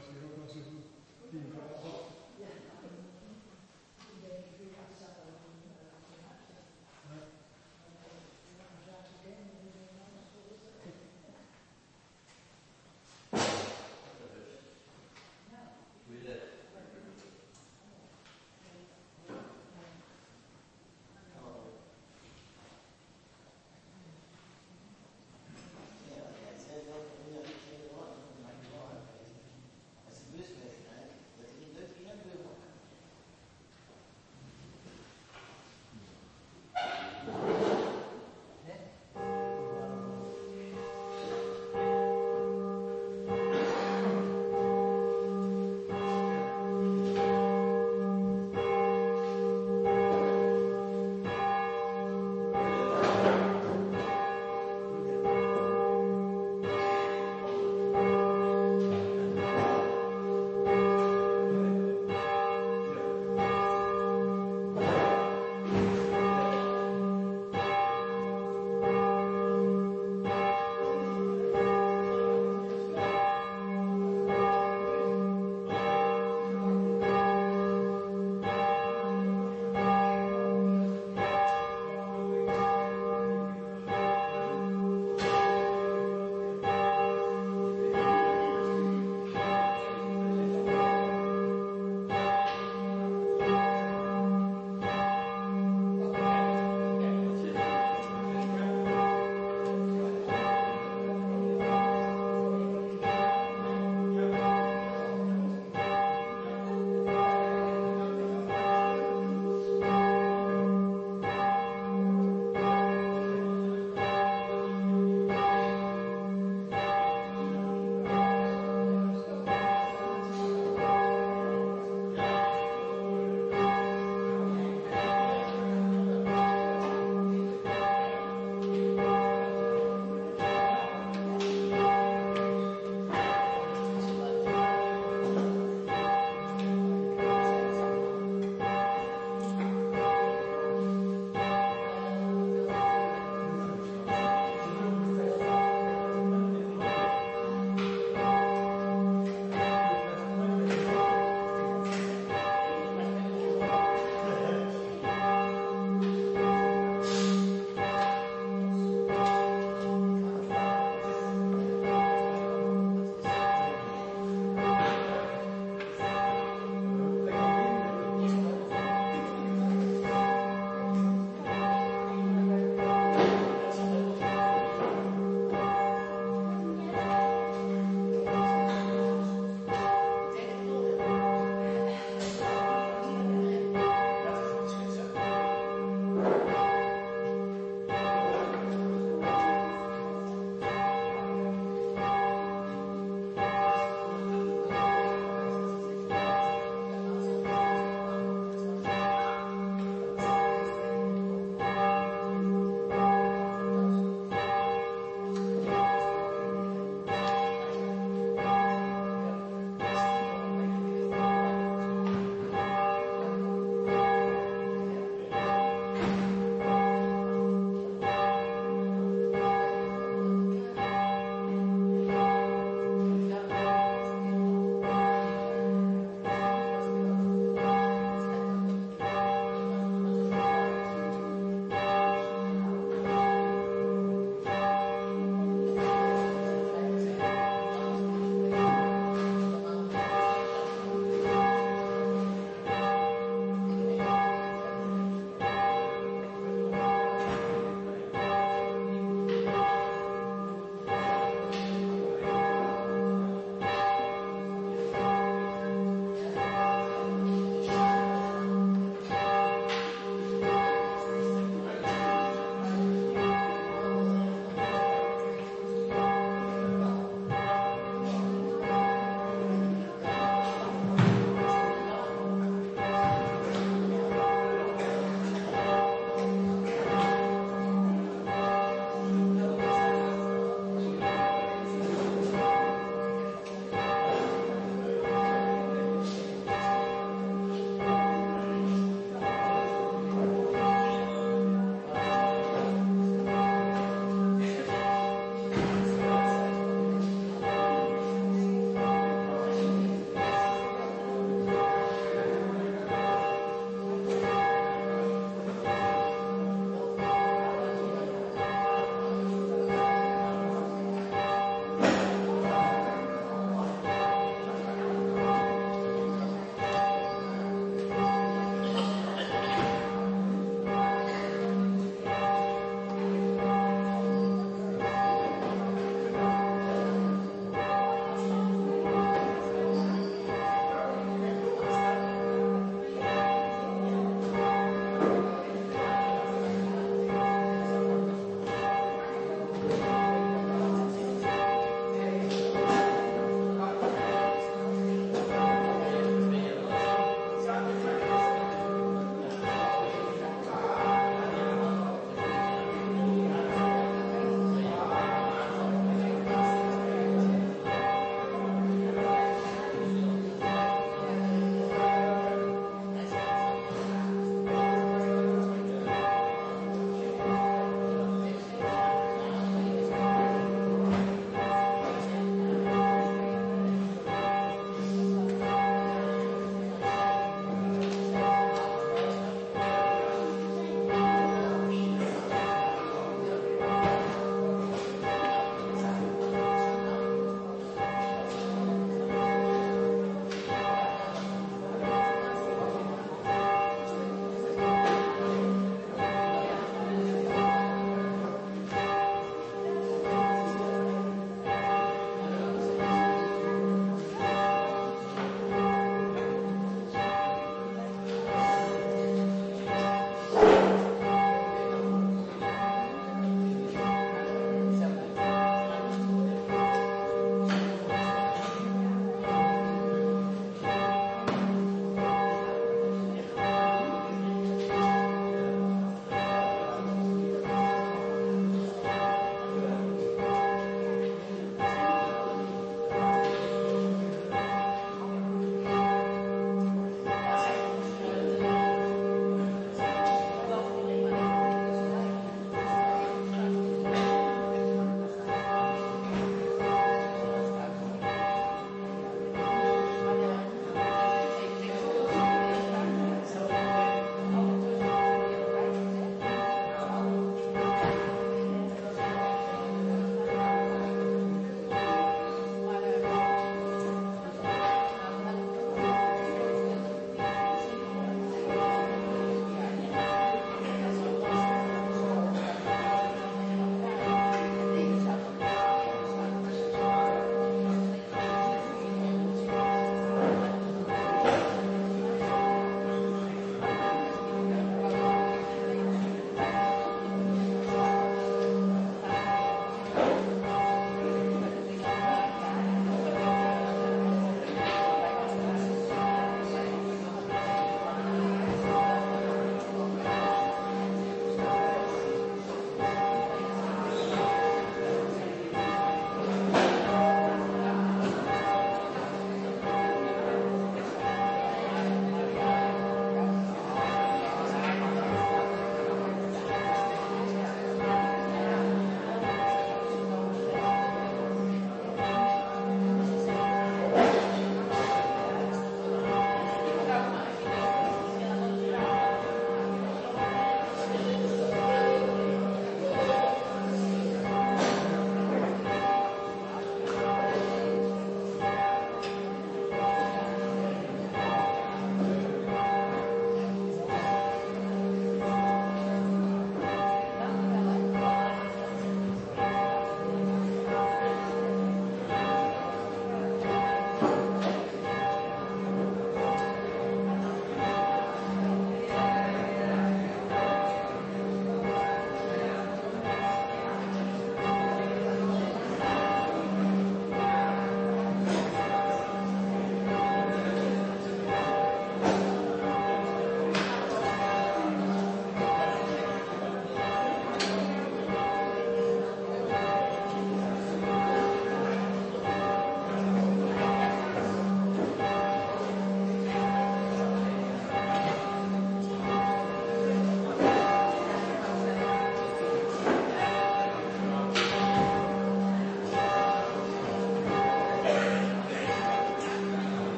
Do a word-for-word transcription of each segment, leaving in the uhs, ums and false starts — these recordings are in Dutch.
was hier ook wel zo goed. Die vooral. Ja. This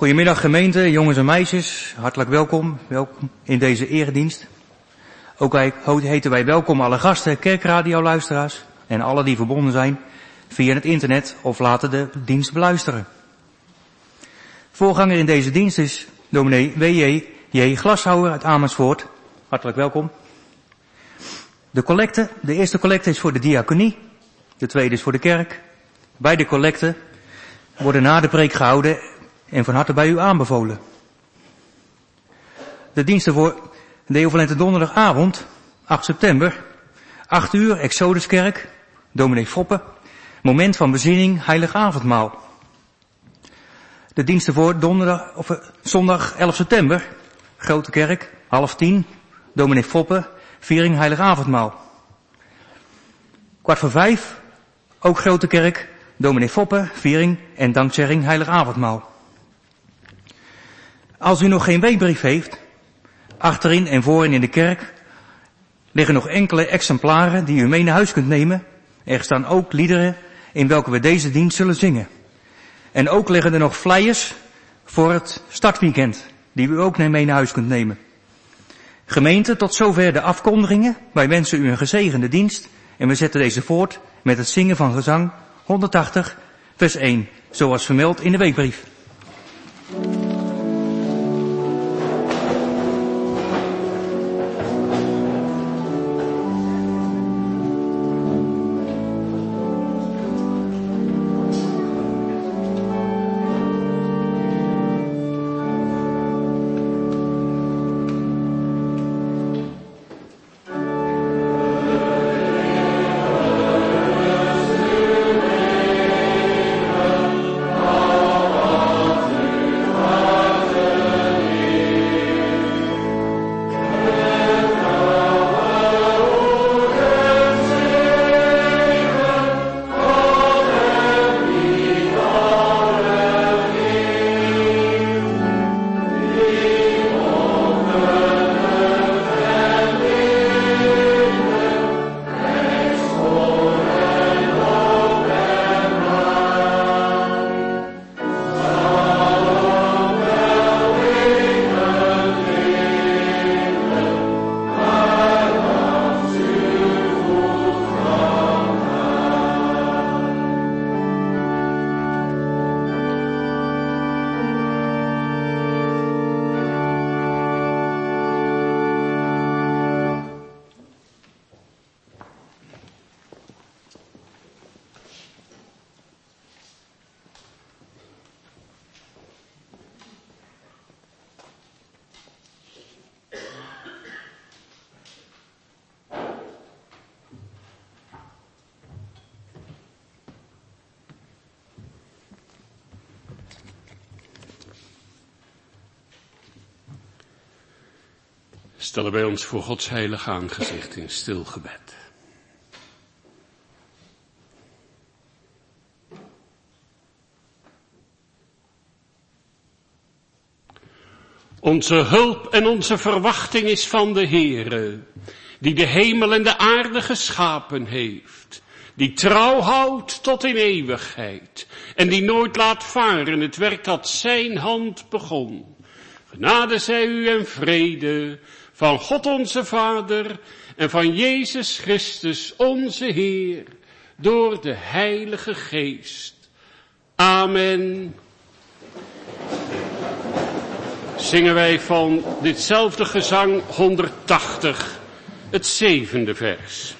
Goedemiddag gemeente, jongens en meisjes. Hartelijk welkom, welkom in deze eredienst. Ook wij, heten wij welkom alle gasten, kerkradioluisteraars en alle die verbonden zijn via het internet of laten de dienst beluisteren. Voorganger in deze dienst is dominee W J J Glashouwer uit Amersfoort. Hartelijk welkom. De collecte, de eerste collecte is voor de diaconie, de tweede is voor de kerk. Beide collecten worden na de preek gehouden en van harte bij u aanbevolen. De diensten voor de equivalente donderdagavond, acht september, acht uur, Exoduskerk, dominee Foppe, moment van bezinning, heilig avondmaal. De diensten voor donderdag, of, uh, zondag elf september, Grote Kerk, half tien, dominee Foppe, viering heilig avondmaal. Kwart voor vijf, ook Grote Kerk, dominee Foppe, viering en dankzegging heilig avondmaal. Als u nog geen weekbrief heeft, achterin en voorin in de kerk liggen nog enkele exemplaren die u mee naar huis kunt nemen. Er staan ook liederen in welke we deze dienst zullen zingen. En ook liggen er nog flyers voor het startweekend, die u ook mee naar huis kunt nemen. Gemeente, tot zover de afkondigingen. Wij wensen u een gezegende dienst en we zetten deze voort met het zingen van gezang honderdtachtig, vers één, zoals vermeld in de weekbrief. Stellen wij ons voor Gods heilige aangezicht in stil gebed. Onze hulp en onze verwachting is van de Heere, die de hemel en de aarde geschapen heeft, die trouw houdt tot in eeuwigheid en die nooit laat varen het werk dat zijn hand begon. Genade zij u en vrede van God onze Vader en van Jezus Christus onze Heer, door de Heilige Geest. Amen. Zingen wij van ditzelfde gezang honderdtachtig, het zevende vers.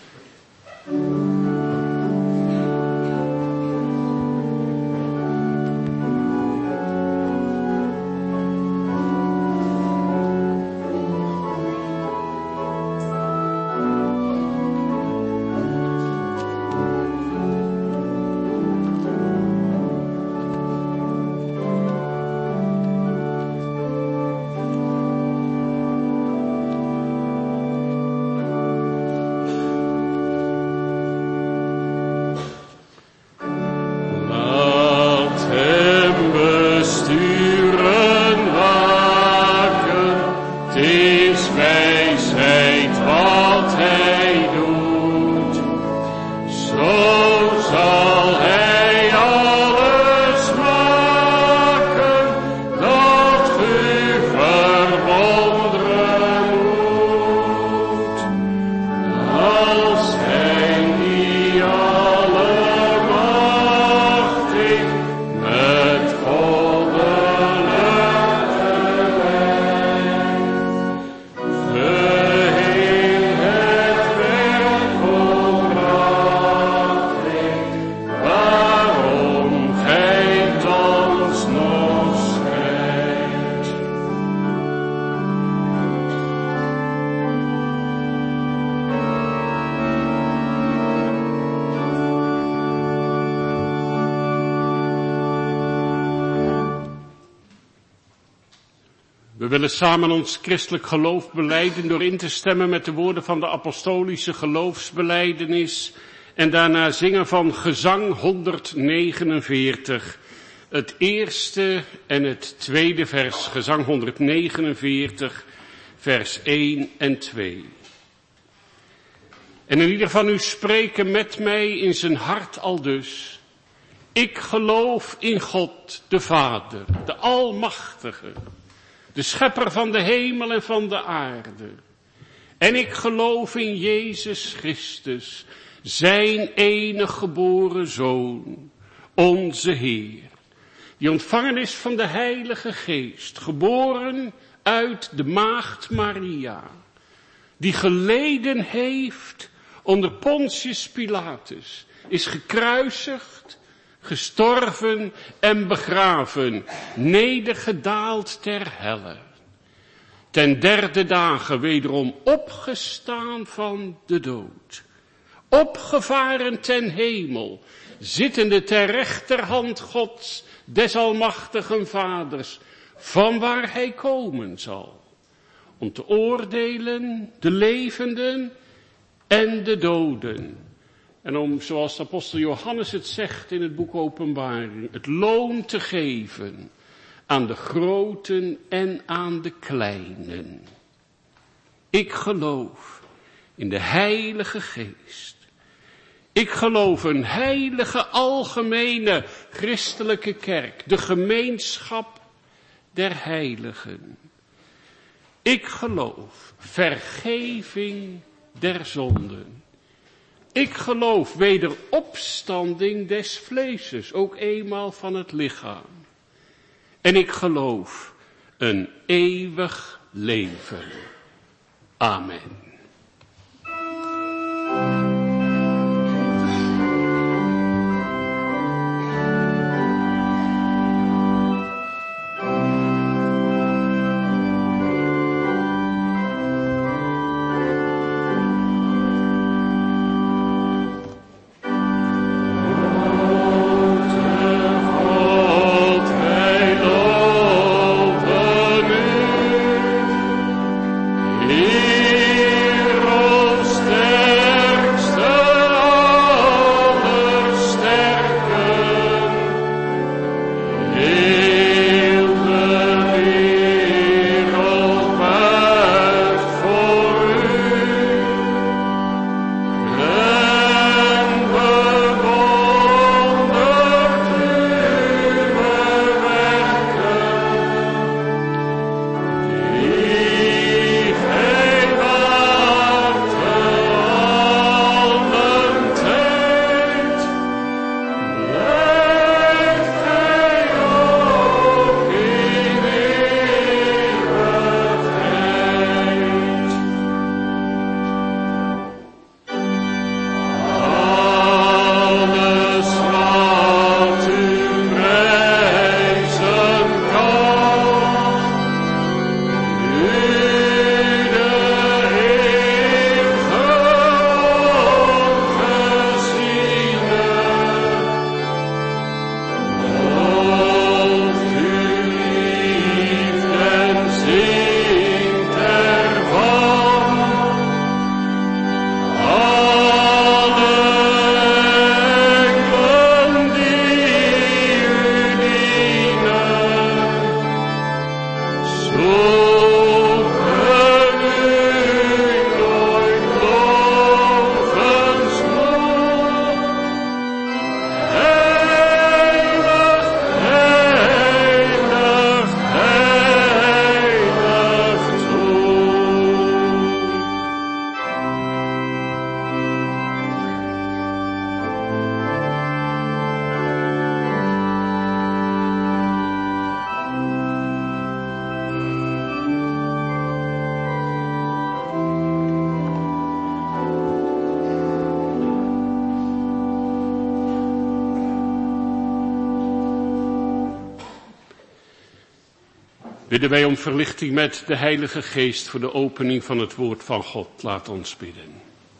We willen samen ons christelijk geloof belijden door in te stemmen met de woorden van de apostolische geloofsbelijdenis en daarna zingen van gezang honderdnegenenveertig, het eerste en het tweede vers, gezang honderdnegenenveertig, vers één en twee. En in ieder van u spreken met mij in zijn hart aldus: ik geloof in God, de Vader, de Almachtige, de schepper van de hemel en van de aarde. En ik geloof in Jezus Christus, zijn enig geboren Zoon, onze Heer, die ontvangen is van de Heilige Geest, geboren uit de maagd Maria, die geleden heeft onder Pontius Pilatus, is gekruisigd, gestorven en begraven, nedergedaald ter helle. Ten derde dagen wederom opgestaan van de dood, opgevaren ten hemel, zittende ter rechterhand Gods, des almachtigen Vaders, van waar hij komen zal, om te oordelen de levenden en de doden. En om, zoals de apostel Johannes het zegt in het boek Openbaring, het loon te geven aan de groten en aan de kleinen. Ik geloof in de Heilige Geest. Ik geloof een heilige, algemene, christelijke kerk, de gemeenschap der heiligen. Ik geloof vergeving der zonden. Ik geloof wederopstanding des vleeses, ook eenmaal van het lichaam. En ik geloof een eeuwig leven. Amen. Bidden wij om verlichting met de Heilige Geest voor de opening van het woord van God. Laat ons bidden.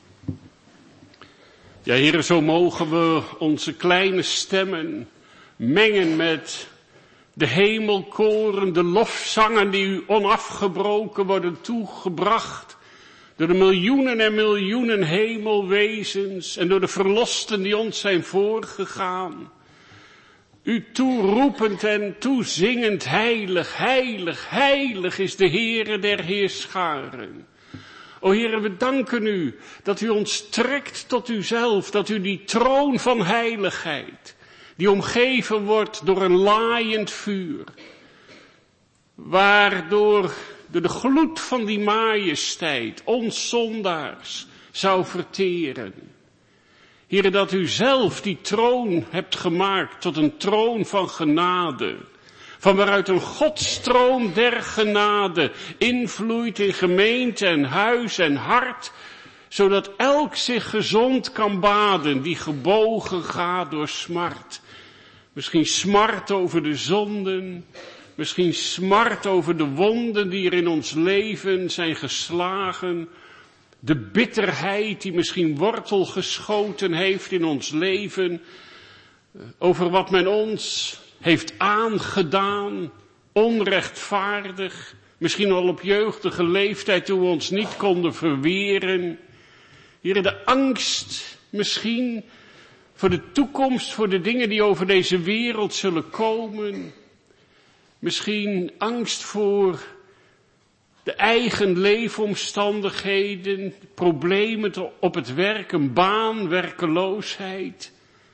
Ja, Heere, zo mogen we onze kleine stemmen mengen met De hemelkoren, de lofzangen die u onafgebroken worden toegebracht door de miljoenen en miljoenen hemelwezens en door de verlosten die ons zijn voorgegaan. U toeroepend en toezingend, heilig, heilig, heilig is de Heere der Heerscharen. O Heere, we danken u dat u ons trekt tot uzelf, dat u die troon van heiligheid, die omgeven wordt door een laaiend vuur, waardoor door de gloed van die majesteit ons zondaars zou verteren. Heere, dat u zelf die troon hebt gemaakt tot een troon van genade, van waaruit een Godstroom der genade invloeit in gemeente en huis en hart, zodat elk zich gezond kan baden die gebogen gaat door smart. Misschien smart over de zonden, misschien smart over de wonden die er in ons leven zijn geslagen, de bitterheid die misschien wortel geschoten heeft in ons leven, over wat men ons heeft aangedaan, onrechtvaardig, misschien al op jeugdige leeftijd toen we ons niet konden verweren. Heere, de angst misschien voor de toekomst, voor de dingen die over deze wereld zullen komen. Misschien angst voor de eigen leefomstandigheden, problemen op het werk, een baan, werkeloosheid.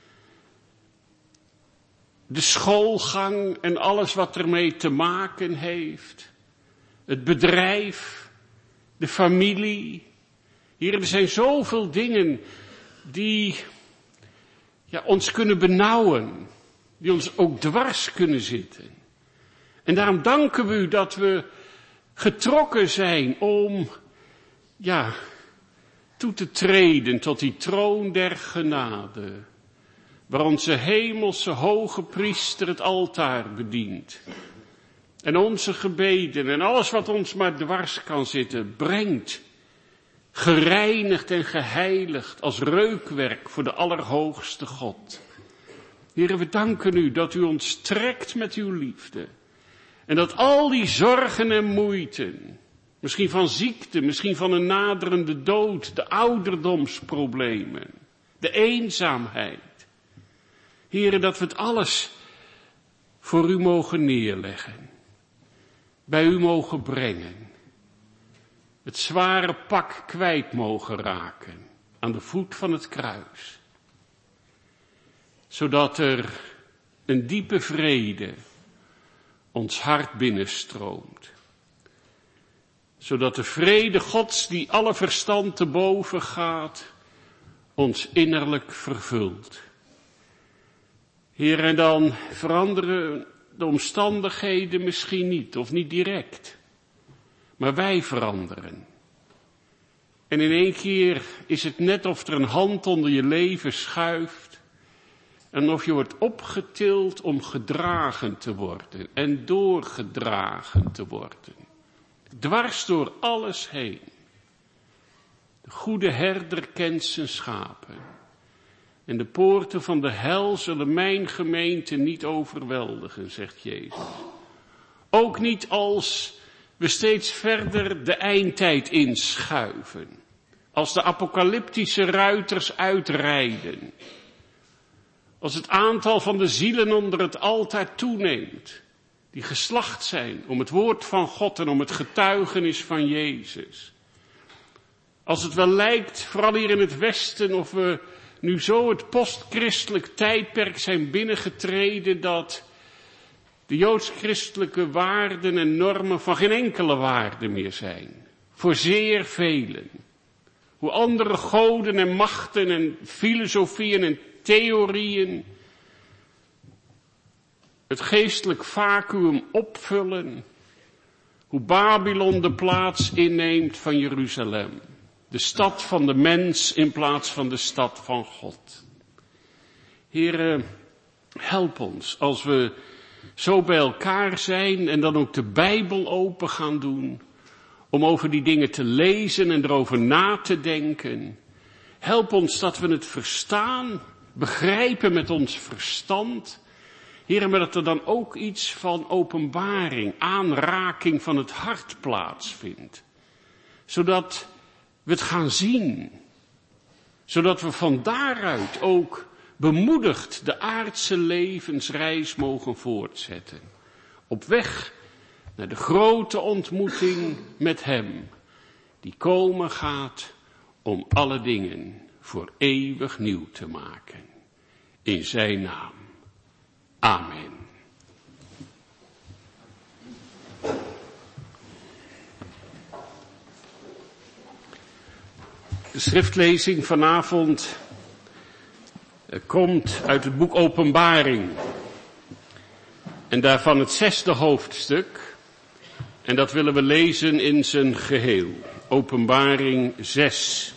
De schoolgang en alles wat ermee te maken heeft. Het bedrijf, de familie. Hier, er zijn zoveel dingen die ja, ons kunnen benauwen. Die ons ook dwars kunnen zitten. En daarom danken we u dat we getrokken zijn om ja, toe te treden tot die troon der genade, waar onze hemelse hoge priester het altaar bedient. En onze gebeden en alles wat ons maar dwars kan zitten, brengt, gereinigd en geheiligd als reukwerk voor de Allerhoogste God. Heere, we danken u dat u ons trekt met uw liefde. En dat al die zorgen en moeiten, misschien van ziekte, misschien van een naderende dood, de ouderdomsproblemen, de eenzaamheid. Heere, dat we het alles voor u mogen neerleggen, bij u mogen brengen, het zware pak kwijt mogen raken aan de voet van het kruis, zodat er een diepe vrede ons hart binnenstroomt. Zodat de vrede Gods, die alle verstand te boven gaat, ons innerlijk vervult. Heer, en dan veranderen de omstandigheden misschien niet, of niet direct. Maar wij veranderen. En in één keer is het net of er een hand onder je leven schuift. En of je wordt opgetild om gedragen te worden en doorgedragen te worden. Dwars door alles heen. De goede herder kent zijn schapen. En de poorten van de hel zullen mijn gemeente niet overweldigen, zegt Jezus. Ook niet als we steeds verder de eindtijd inschuiven. Als de apocalyptische ruiters uitrijden. Als het aantal van de zielen onder het altaar toeneemt, die geslacht zijn om het woord van God en om het getuigenis van Jezus. Als het wel lijkt, vooral hier in het Westen, of we nu zo het postchristelijk tijdperk zijn binnengetreden dat de joods-christelijke waarden en normen van geen enkele waarde meer zijn. Voor zeer velen. Hoe andere goden en machten en filosofieën en theorieën het geestelijk vacuüm opvullen, hoe Babylon de plaats inneemt van Jeruzalem, de stad van de mens in plaats van de stad van God. Heere, help ons als we zo bij elkaar zijn en dan ook de Bijbel open gaan doen, om over die dingen te lezen en erover na te denken. Help ons dat we het verstaan, begrijpen met ons verstand. Heren, maar dat er dan ook iets van openbaring, aanraking van het hart plaatsvindt. Zodat we het gaan zien. Zodat we van daaruit ook bemoedigd de aardse levensreis mogen voortzetten. Op weg naar de grote ontmoeting met hem, die komen gaat om alle dingen voor eeuwig nieuw te maken. In zijn naam. Amen. De schriftlezing vanavond komt uit het boek Openbaring. En daarvan het zesde hoofdstuk. En dat willen we lezen in zijn geheel. Openbaring zes.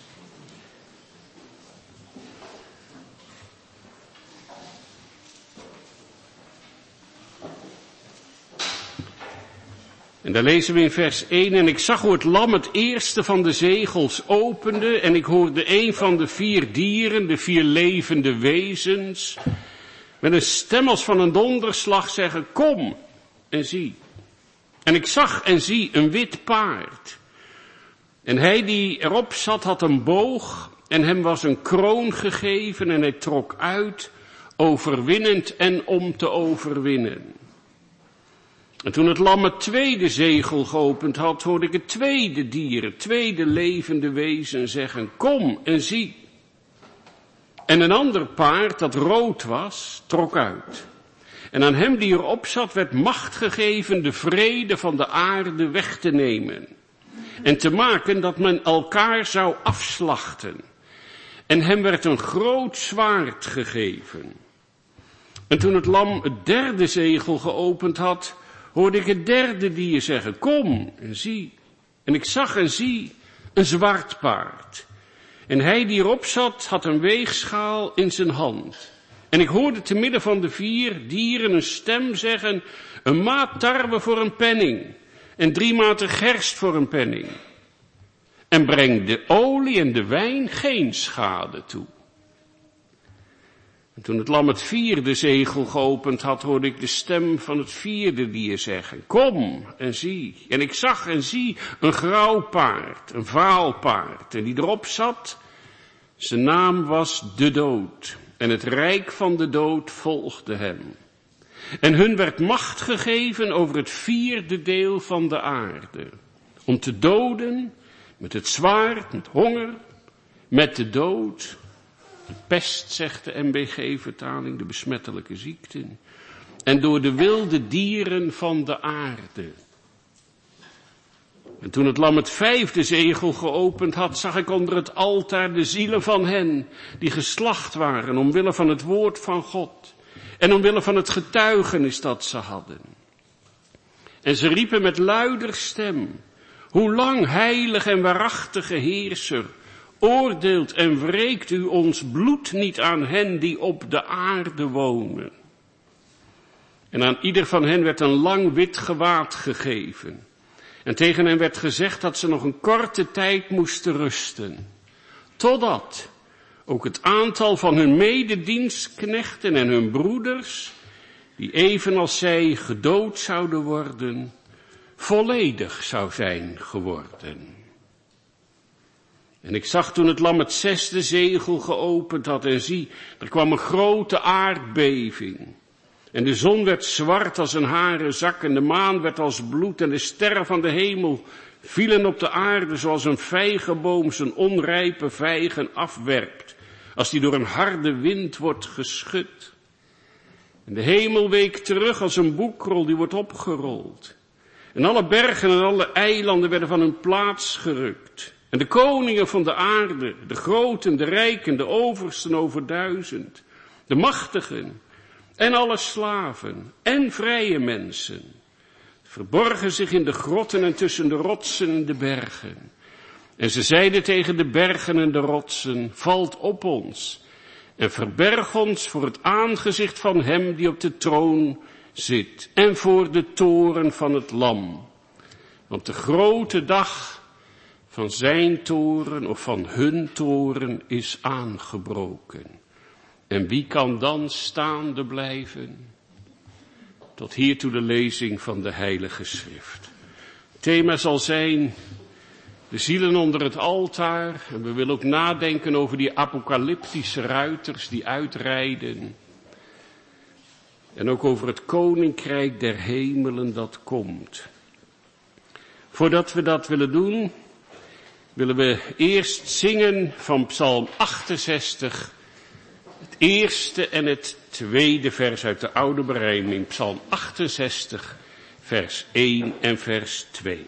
En daar lezen we in vers één. En ik zag hoe het lam het eerste van de zegels opende. En ik hoorde een van de vier dieren, de vier levende wezens, met een stem als van een donderslag zeggen, kom en zie. En ik zag en zie een wit paard. En hij die erop zat had een boog en hem was een kroon gegeven en hij trok uit, overwinnend en om te overwinnen. En toen het lam het tweede zegel geopend had, hoorde ik het tweede dier, het tweede levende wezen zeggen, kom en zie. En een ander paard, dat rood was, trok uit. En aan hem die erop zat, werd macht gegeven de vrede van de aarde weg te nemen. En te maken dat men elkaar zou afslachten. En hem werd een groot zwaard gegeven. En toen het lam het derde zegel geopend had, hoorde ik het derde dier zeggen, kom en zie. En ik zag en zie een zwart paard. En hij die erop zat, had een weegschaal in zijn hand. En ik hoorde te midden van de vier dieren een stem zeggen, een maat tarwe voor een penning. En drie maten gerst voor een penning. En breng de olie en de wijn geen schade toe. En toen het lam het vierde zegel geopend had, hoorde ik de stem van het vierde dier zeggen, kom en zie. En ik zag en zie een grauw paard, een vaal paard. En die erop zat, zijn naam was de dood. En het rijk van de dood volgde hem. En hun werd macht gegeven over het vierde deel van de aarde. Om te doden met het zwaard, met honger, met de dood. De pest, zegt de M B G-vertaling, de besmettelijke ziekten. En door de wilde dieren van de aarde. En toen het lam het vijfde zegel geopend had, zag ik onder het altaar de zielen van hen die geslacht waren omwille van het woord van God. En omwille van het getuigenis dat ze hadden. En ze riepen met luider stem, hoe lang, heilig en waarachtige Heerser, oordeelt en wreekt u ons bloed niet aan hen die op de aarde wonen. En aan ieder van hen werd een lang wit gewaad gegeven. En tegen hen werd gezegd dat ze nog een korte tijd moesten rusten. Totdat ook het aantal van hun mededienstknechten en hun broeders, die evenals zij gedood zouden worden, volledig zou zijn geworden. En ik zag toen het lam het zesde zegel geopend had en zie, er kwam een grote aardbeving. En de zon werd zwart als een haren zak en de maan werd als bloed en de sterren van de hemel vielen op de aarde zoals een vijgenboom zijn onrijpe vijgen afwerpt, als die door een harde wind wordt geschud. En de hemel week terug als een boekrol die wordt opgerold. En alle bergen en alle eilanden werden van hun plaats gerukt. En de koningen van de aarde, de groten, de rijken, de oversten over duizend, de machtigen en alle slaven en vrije mensen, verborgen zich in de grotten en tussen de rotsen en de bergen. En ze zeiden tegen de bergen en de rotsen, valt op ons en verberg ons voor het aangezicht van hem die op de troon zit en voor de toren van het lam. Want de grote dag van zijn toren of van hun toren is aangebroken. En wie kan dan staande blijven? Tot hiertoe de lezing van de Heilige Schrift. Het thema zal zijn de zielen onder het altaar. En we willen ook nadenken over die apocalyptische ruiters die uitrijden. En ook over het koninkrijk der hemelen dat komt. Voordat we dat willen doen, willen we eerst zingen van Psalm achtenzestig. Het eerste en het tweede vers uit de oude berijming. Psalm achtenzestig, vers één en vers twee.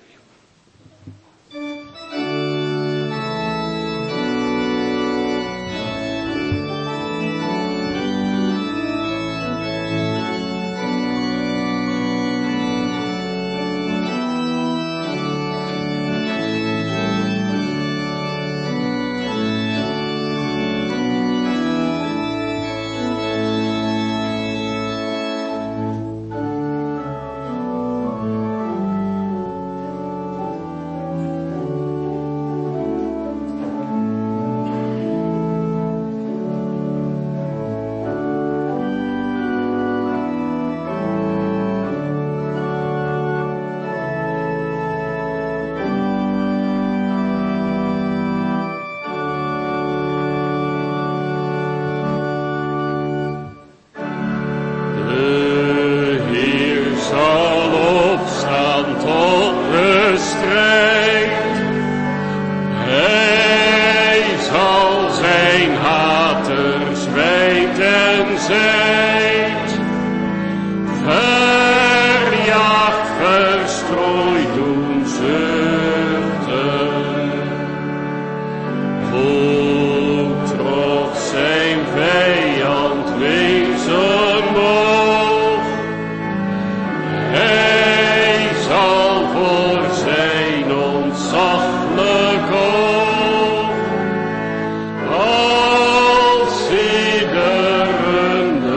Als iedereen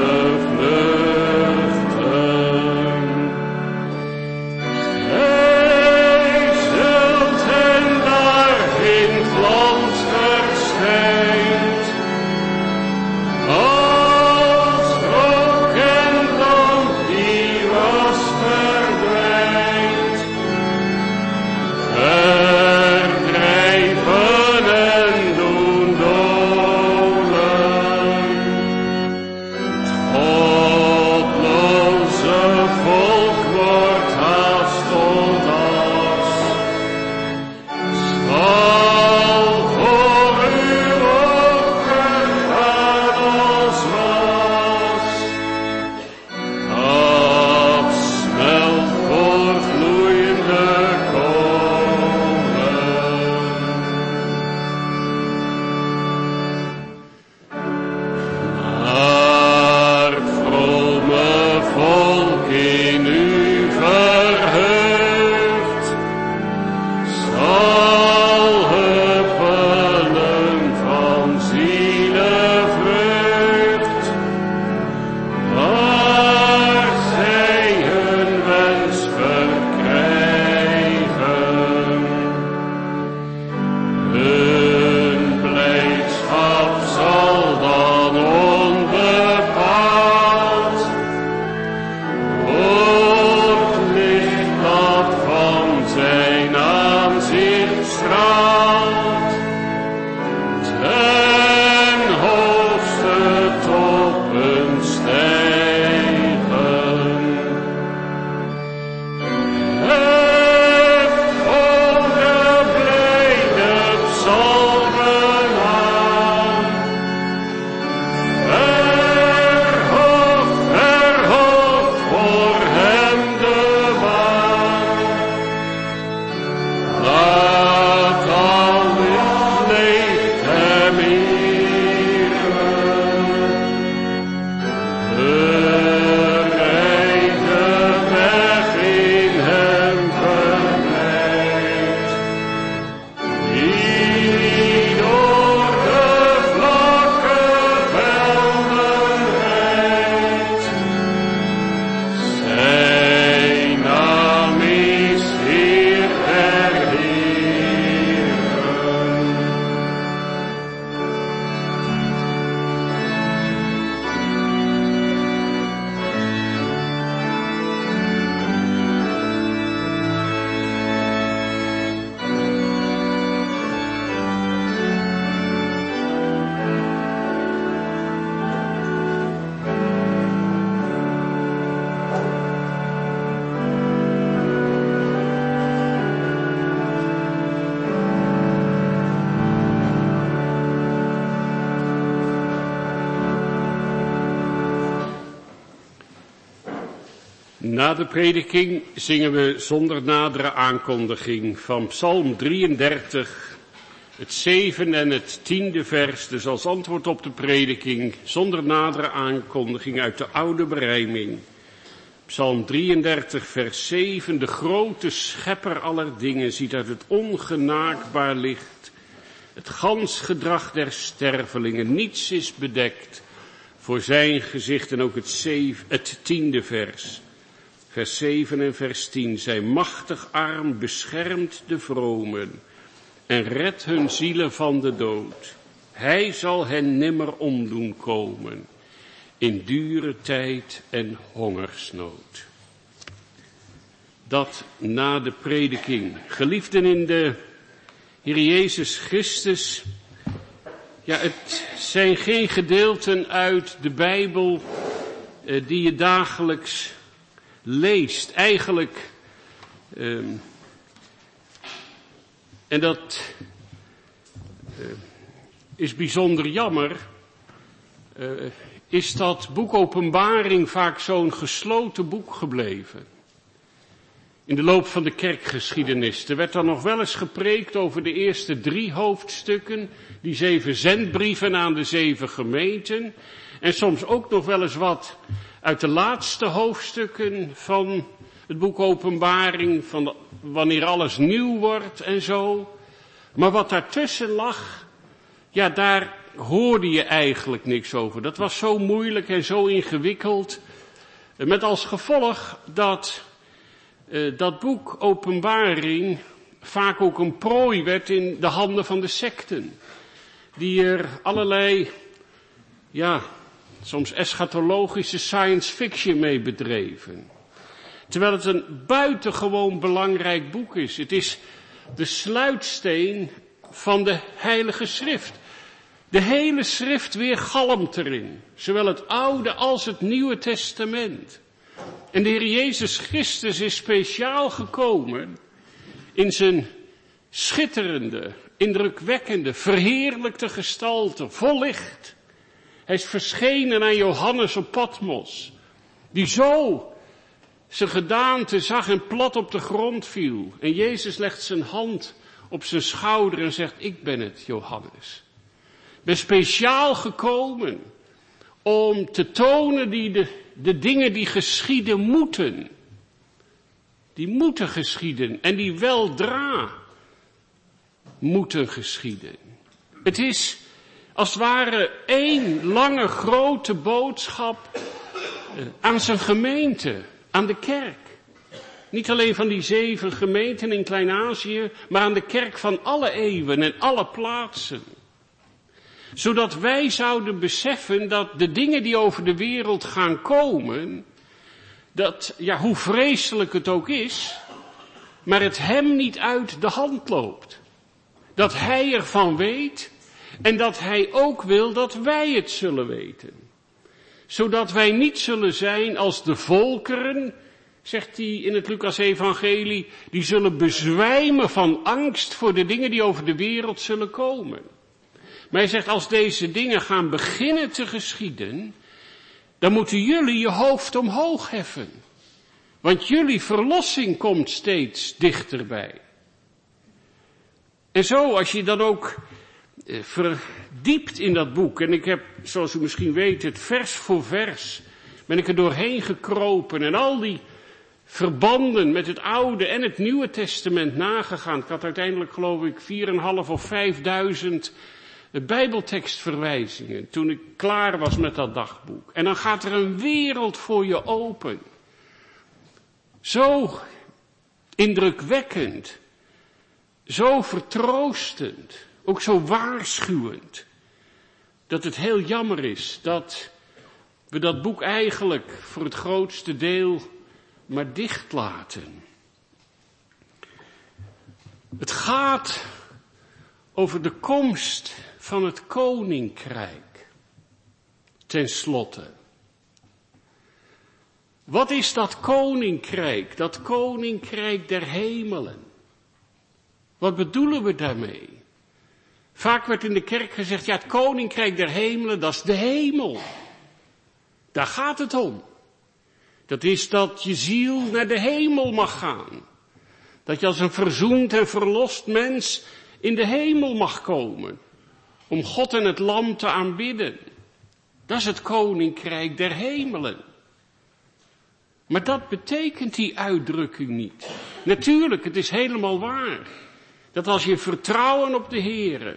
Na de prediking zingen we zonder nadere aankondiging van Psalm drieëndertig, het zevende en het tiende vers, dus als antwoord op de prediking, zonder nadere aankondiging uit de oude berijming. Psalm drieëndertig, vers zeven, de grote schepper aller dingen ziet uit het ongenaakbaar licht het gans gedrag der stervelingen, niets is bedekt voor zijn gezicht. En ook het, zeven, het tiende vers. Vers zeven en vers tien. Zijn machtig arm beschermt de vromen en redt hun zielen van de dood. Hij zal hen nimmer omdoen komen in dure tijd en hongersnood. Dat na de prediking. Geliefden in de Heer Jezus Christus. Ja, het zijn geen gedeelten uit de Bijbel eh, die je dagelijks leest. Eigenlijk, eh, en dat eh, is bijzonder jammer, eh, is dat boek Openbaring vaak zo'n gesloten boek gebleven. In de loop van de kerkgeschiedenis. Er werd dan nog wel eens gepreekt over de eerste drie hoofdstukken, die zeven zendbrieven aan de zeven gemeenten. En soms ook nog wel eens wat uit de laatste hoofdstukken van het boek Openbaring, van de, wanneer alles nieuw wordt en zo. Maar wat daartussen lag, ja, daar hoorde je eigenlijk niks over. Dat was zo moeilijk en zo ingewikkeld. Met als gevolg dat uh, dat boek Openbaring vaak ook een prooi werd in de handen van de secten. Die er allerlei, ja, soms eschatologische science fiction mee bedreven. Terwijl het een buitengewoon belangrijk boek is. Het is de sluitsteen van de Heilige Schrift. De hele Schrift weergalmt erin. Zowel het Oude als het Nieuwe Testament. En de Heer Jezus Christus is speciaal gekomen in zijn schitterende, indrukwekkende, verheerlijkte gestalte, vol licht. Hij is verschenen aan Johannes op Patmos, die zo zijn gedaante zag en plat op de grond viel. En Jezus legt zijn hand op zijn schouder en zegt, ik ben het, Johannes. Ik ben speciaal gekomen om te tonen die de, de dingen die geschieden moeten. Die moeten geschieden en die weldra moeten geschieden. Het is als het ware één lange grote boodschap aan zijn gemeente, aan de kerk. Niet alleen van die zeven gemeenten in Klein-Azië, maar aan de kerk van alle eeuwen en alle plaatsen. Zodat wij zouden beseffen dat de dingen die over de wereld gaan komen, dat, ja, hoe vreselijk het ook is, maar het hem niet uit de hand loopt. Dat hij ervan weet en dat hij ook wil dat wij het zullen weten. Zodat wij niet zullen zijn als de volkeren, zegt hij in het Lucas-evangelie, die zullen bezwijmen van angst voor de dingen die over de wereld zullen komen. Maar hij zegt, als deze dingen gaan beginnen te geschieden, dan moeten jullie je hoofd omhoog heffen. Want jullie verlossing komt steeds dichterbij. En zo, als je dan ook eh, verdiept in dat boek, en ik heb, zoals u misschien weet, het vers voor vers, ben ik er doorheen gekropen en al die verbanden met het Oude en het Nieuwe Testament nagegaan. Ik had uiteindelijk, geloof ik, vier en een half of vijfduizend Bijbeltekstverwijzingen toen ik klaar was met dat dagboek. En dan gaat er een wereld voor je open. Zo indrukwekkend, zo vertroostend, ook zo waarschuwend, dat het heel jammer is dat we dat boek eigenlijk voor het grootste deel maar dicht laten. Het gaat over de komst van het koninkrijk. Ten slotte. Wat is dat koninkrijk? Dat koninkrijk der hemelen. Wat bedoelen we daarmee? Vaak werd in de kerk gezegd, ja, het koninkrijk der hemelen, dat is de hemel. Daar gaat het om. Dat is dat je ziel naar de hemel mag gaan. Dat je als een verzoend en verlost mens in de hemel mag komen. Om God en het Lam te aanbidden. Dat is het koninkrijk der hemelen. Maar dat betekent die uitdrukking niet. Natuurlijk, het is helemaal waar. Dat als je vertrouwen op de Heere,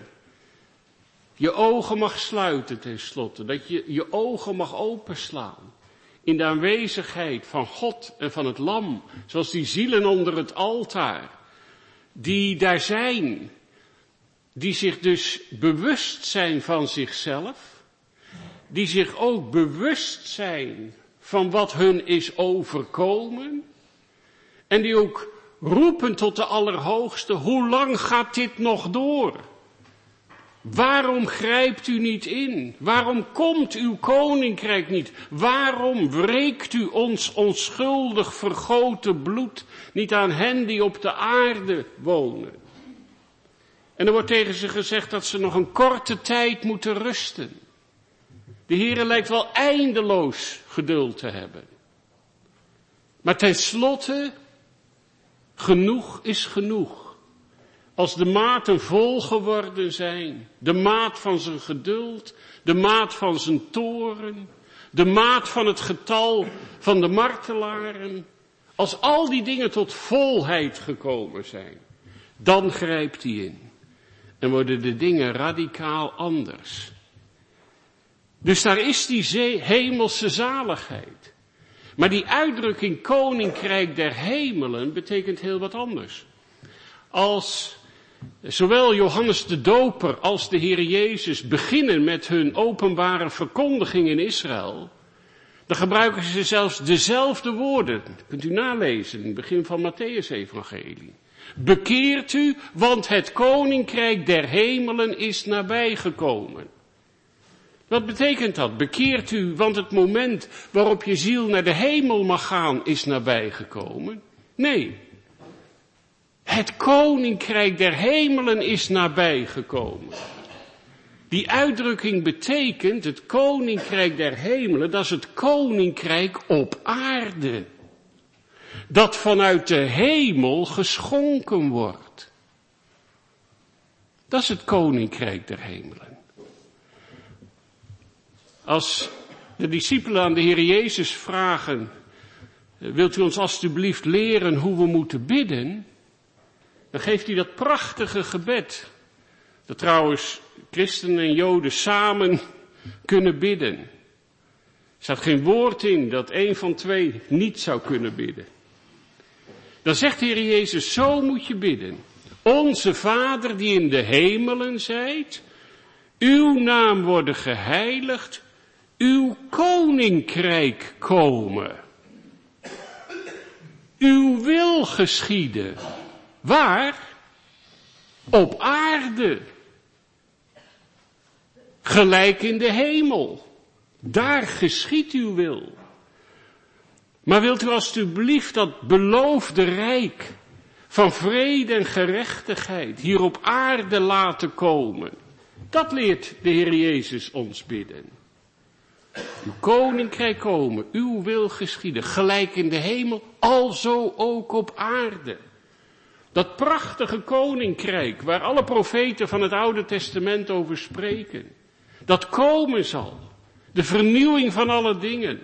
je ogen mag sluiten tenslotte. Dat je je ogen mag openslaan. In de aanwezigheid van God en van het Lam. Zoals die zielen onder het altaar. Die daar zijn. Die zich dus bewust zijn van zichzelf. Die zich ook bewust zijn van wat hun is overkomen. En die ook roepen tot de Allerhoogste, hoe lang gaat dit nog door? Waarom grijpt u niet in? Waarom komt uw koninkrijk niet? Waarom wreekt u ons onschuldig vergoten bloed niet aan hen die op de aarde wonen? En er wordt tegen ze gezegd dat ze nog een korte tijd moeten rusten. De Heere lijkt wel eindeloos geduld te hebben. Maar tenslotte, genoeg is genoeg. Als de maten vol geworden zijn, de maat van zijn geduld, de maat van zijn toorn, de maat van het getal van de martelaren, als al die dingen tot volheid gekomen zijn, dan grijpt hij in. En worden de dingen radicaal anders. Dus daar is die zee, hemelse zaligheid. Maar die uitdrukking koninkrijk der hemelen betekent heel wat anders. Als zowel Johannes de Doper als de Heer Jezus beginnen met hun openbare verkondiging in Israël, dan gebruiken ze zelfs dezelfde woorden. Dat kunt u nalezen in het begin van Mattheüs evangelie. Bekeert u, want het koninkrijk der hemelen is nabijgekomen. Wat betekent dat? Bekeert u, want het moment waarop je ziel naar de hemel mag gaan is nabijgekomen? Nee. Het koninkrijk der hemelen is nabijgekomen. Die uitdrukking betekent het koninkrijk der hemelen, dat is het koninkrijk op aarde. Dat vanuit de hemel geschonken wordt. Dat is het koninkrijk der hemelen. Als de discipelen aan de Heer Jezus vragen, wilt u ons alstublieft leren hoe we moeten bidden? Dan geeft hij dat prachtige gebed. Dat trouwens christenen en joden samen kunnen bidden. Er staat geen woord in dat een van twee niet zou kunnen bidden. Dan zegt de Heer Jezus, zo moet je bidden. Onze Vader die in de hemelen zijt, uw naam worden geheiligd, uw koninkrijk komen. Uw wil geschieden. Waar? Op aarde. Gelijk in de hemel. Daar geschiet uw wil. Maar wilt u alstublieft dat beloofde rijk van vrede en gerechtigheid hier op aarde laten komen? Dat leert de Heer Jezus ons bidden. Uw koninkrijk komen, uw wil geschieden, gelijk in de hemel, alzo ook op aarde. Dat prachtige koninkrijk waar alle profeten van het Oude Testament over spreken. Dat komen zal. De vernieuwing van alle dingen.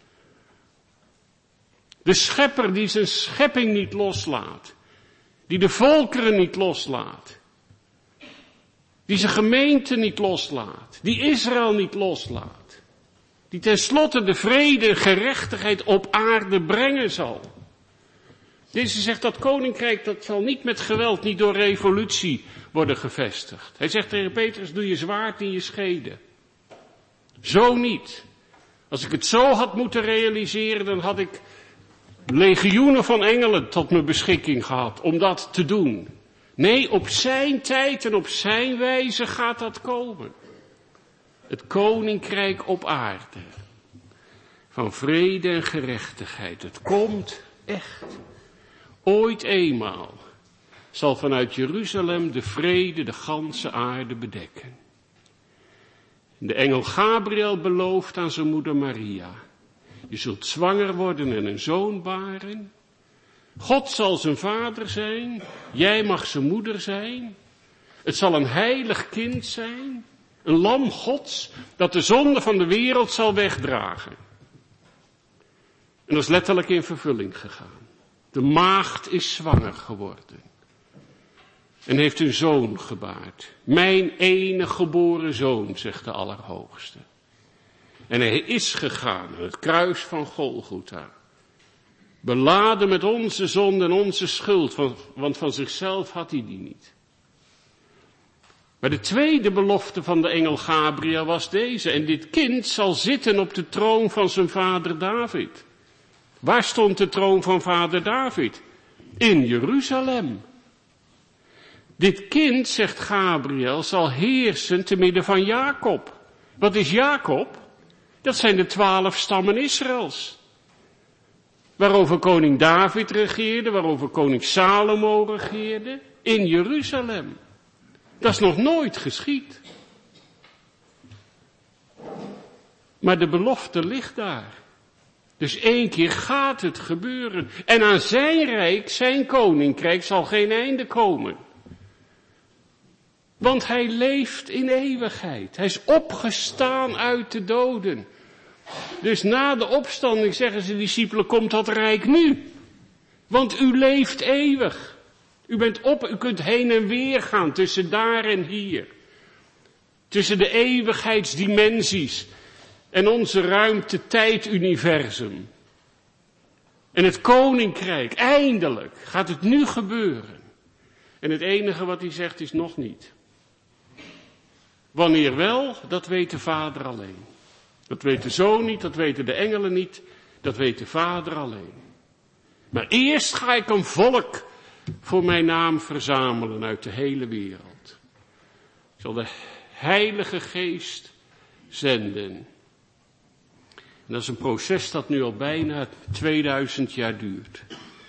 De schepper die zijn schepping niet loslaat. Die de volkeren niet loslaat. Die zijn gemeente niet loslaat. Die Israël niet loslaat. Die tenslotte de vrede en gerechtigheid op aarde brengen zal. Deze zegt dat koninkrijk dat zal niet met geweld, niet door revolutie worden gevestigd. Hij zegt tegen Petrus, doe je zwaard in je schede. Zo niet. Als ik het zo had moeten realiseren, dan had ik legioenen van engelen tot mijn beschikking gehad om dat te doen. Nee, op zijn tijd en op zijn wijze gaat dat komen. Het koninkrijk op aarde. Van vrede en gerechtigheid. Het komt echt. Ooit eenmaal zal vanuit Jeruzalem de vrede de ganse aarde bedekken. De engel Gabriel belooft aan zijn moeder Maria. Je zult zwanger worden en een zoon baren. God zal zijn vader zijn, jij mag zijn moeder zijn. Het zal een heilig kind zijn, een lam Gods, dat de zonde van de wereld zal wegdragen. En dat is letterlijk in vervulling gegaan. De maagd is zwanger geworden. En heeft een zoon gebaard. Mijn enige geboren zoon, zegt de Allerhoogste. En hij is gegaan aan het kruis van Golgotha. Beladen met onze zonde en onze schuld, want van zichzelf had hij die niet. Maar de tweede belofte van de engel Gabriel was deze. En dit kind zal zitten op de troon van zijn vader David. Waar stond de troon van vader David? In Jeruzalem. Dit kind, zegt Gabriel, zal heersen te midden van Jacob. Wat is Jacob? Dat zijn de twaalf stammen Israëls. Waarover koning David regeerde, waarover koning Salomo regeerde. In Jeruzalem. Dat is nog nooit geschied. Maar de belofte ligt daar. Dus één keer gaat het gebeuren. En aan zijn rijk, zijn koninkrijk, zal geen einde komen. Want hij leeft in eeuwigheid. Hij is opgestaan uit de doden. Dus na de opstanding zeggen zijn discipelen, komt dat rijk nu. Want u leeft eeuwig. U bent op, u kunt heen en weer gaan tussen daar en hier. Tussen de eeuwigheidsdimensies en onze ruimte-tijd-universum. En het koninkrijk, eindelijk, gaat het nu gebeuren. En het enige wat hij zegt is nog niet. Wanneer wel, dat weet de Vader alleen. Dat weet de Zoon niet, dat weten de engelen niet, dat weet de Vader alleen. Maar eerst ga ik een volk voor mijn naam verzamelen uit de hele wereld. Ik zal de Heilige Geest zenden. En dat is een proces dat nu al bijna tweeduizend jaar duurt.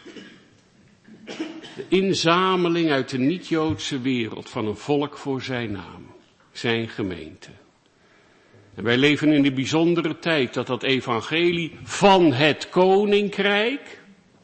De inzameling uit de niet-Joodse wereld van een volk voor zijn naam, zijn gemeente. En wij leven in de bijzondere tijd dat dat evangelie van het koninkrijk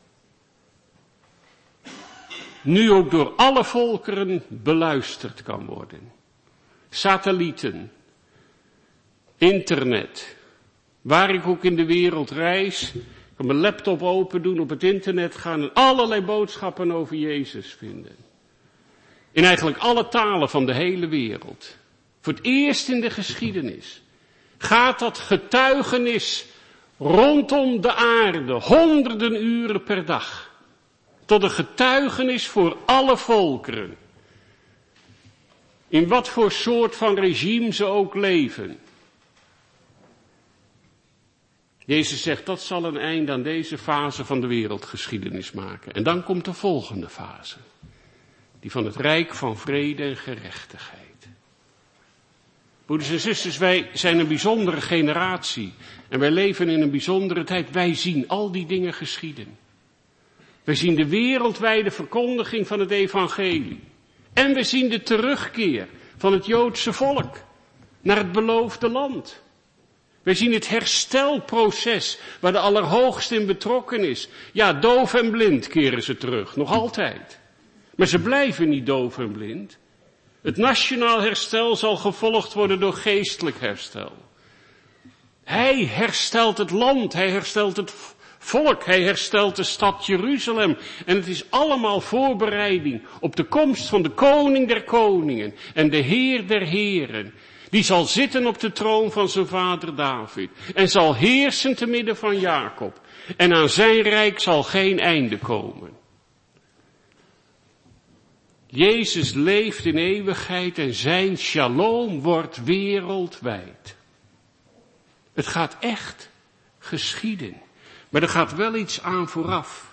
nu ook door alle volkeren beluisterd kan worden. Satellieten, internet, waar ik ook in de wereld reis, ik kan mijn laptop open doen, op het internet gaan en allerlei boodschappen over Jezus vinden. In eigenlijk alle talen van de hele wereld. Voor het eerst in de geschiedenis gaat dat getuigenis rondom de aarde, honderden uren per dag, tot een getuigenis voor alle volkeren. In wat voor soort van regime ze ook leven. Jezus zegt, dat zal een einde aan deze fase van de wereldgeschiedenis maken. En dan komt de volgende fase. Die van het rijk van vrede en gerechtigheid. Broeders en zusters, wij zijn een bijzondere generatie. En wij leven in een bijzondere tijd. Wij zien al die dingen geschieden. Wij zien de wereldwijde verkondiging van het evangelie. En we zien de terugkeer van het Joodse volk naar het beloofde land. Wij zien het herstelproces waar de Allerhoogste in betrokken is. Ja, doof en blind keren ze terug, nog altijd. Maar ze blijven niet doof en blind. Het nationaal herstel zal gevolgd worden door geestelijk herstel. Hij herstelt het land, hij herstelt het volk, hij herstelt de stad Jeruzalem. En het is allemaal voorbereiding op de komst van de koning der koningen en de heer der heren. Die zal zitten op de troon van zijn vader David en zal heersen te midden van Jacob. En aan zijn rijk zal geen einde komen. Jezus leeft in eeuwigheid en zijn shalom wordt wereldwijd. Het gaat echt geschieden. Maar er gaat wel iets aan vooraf.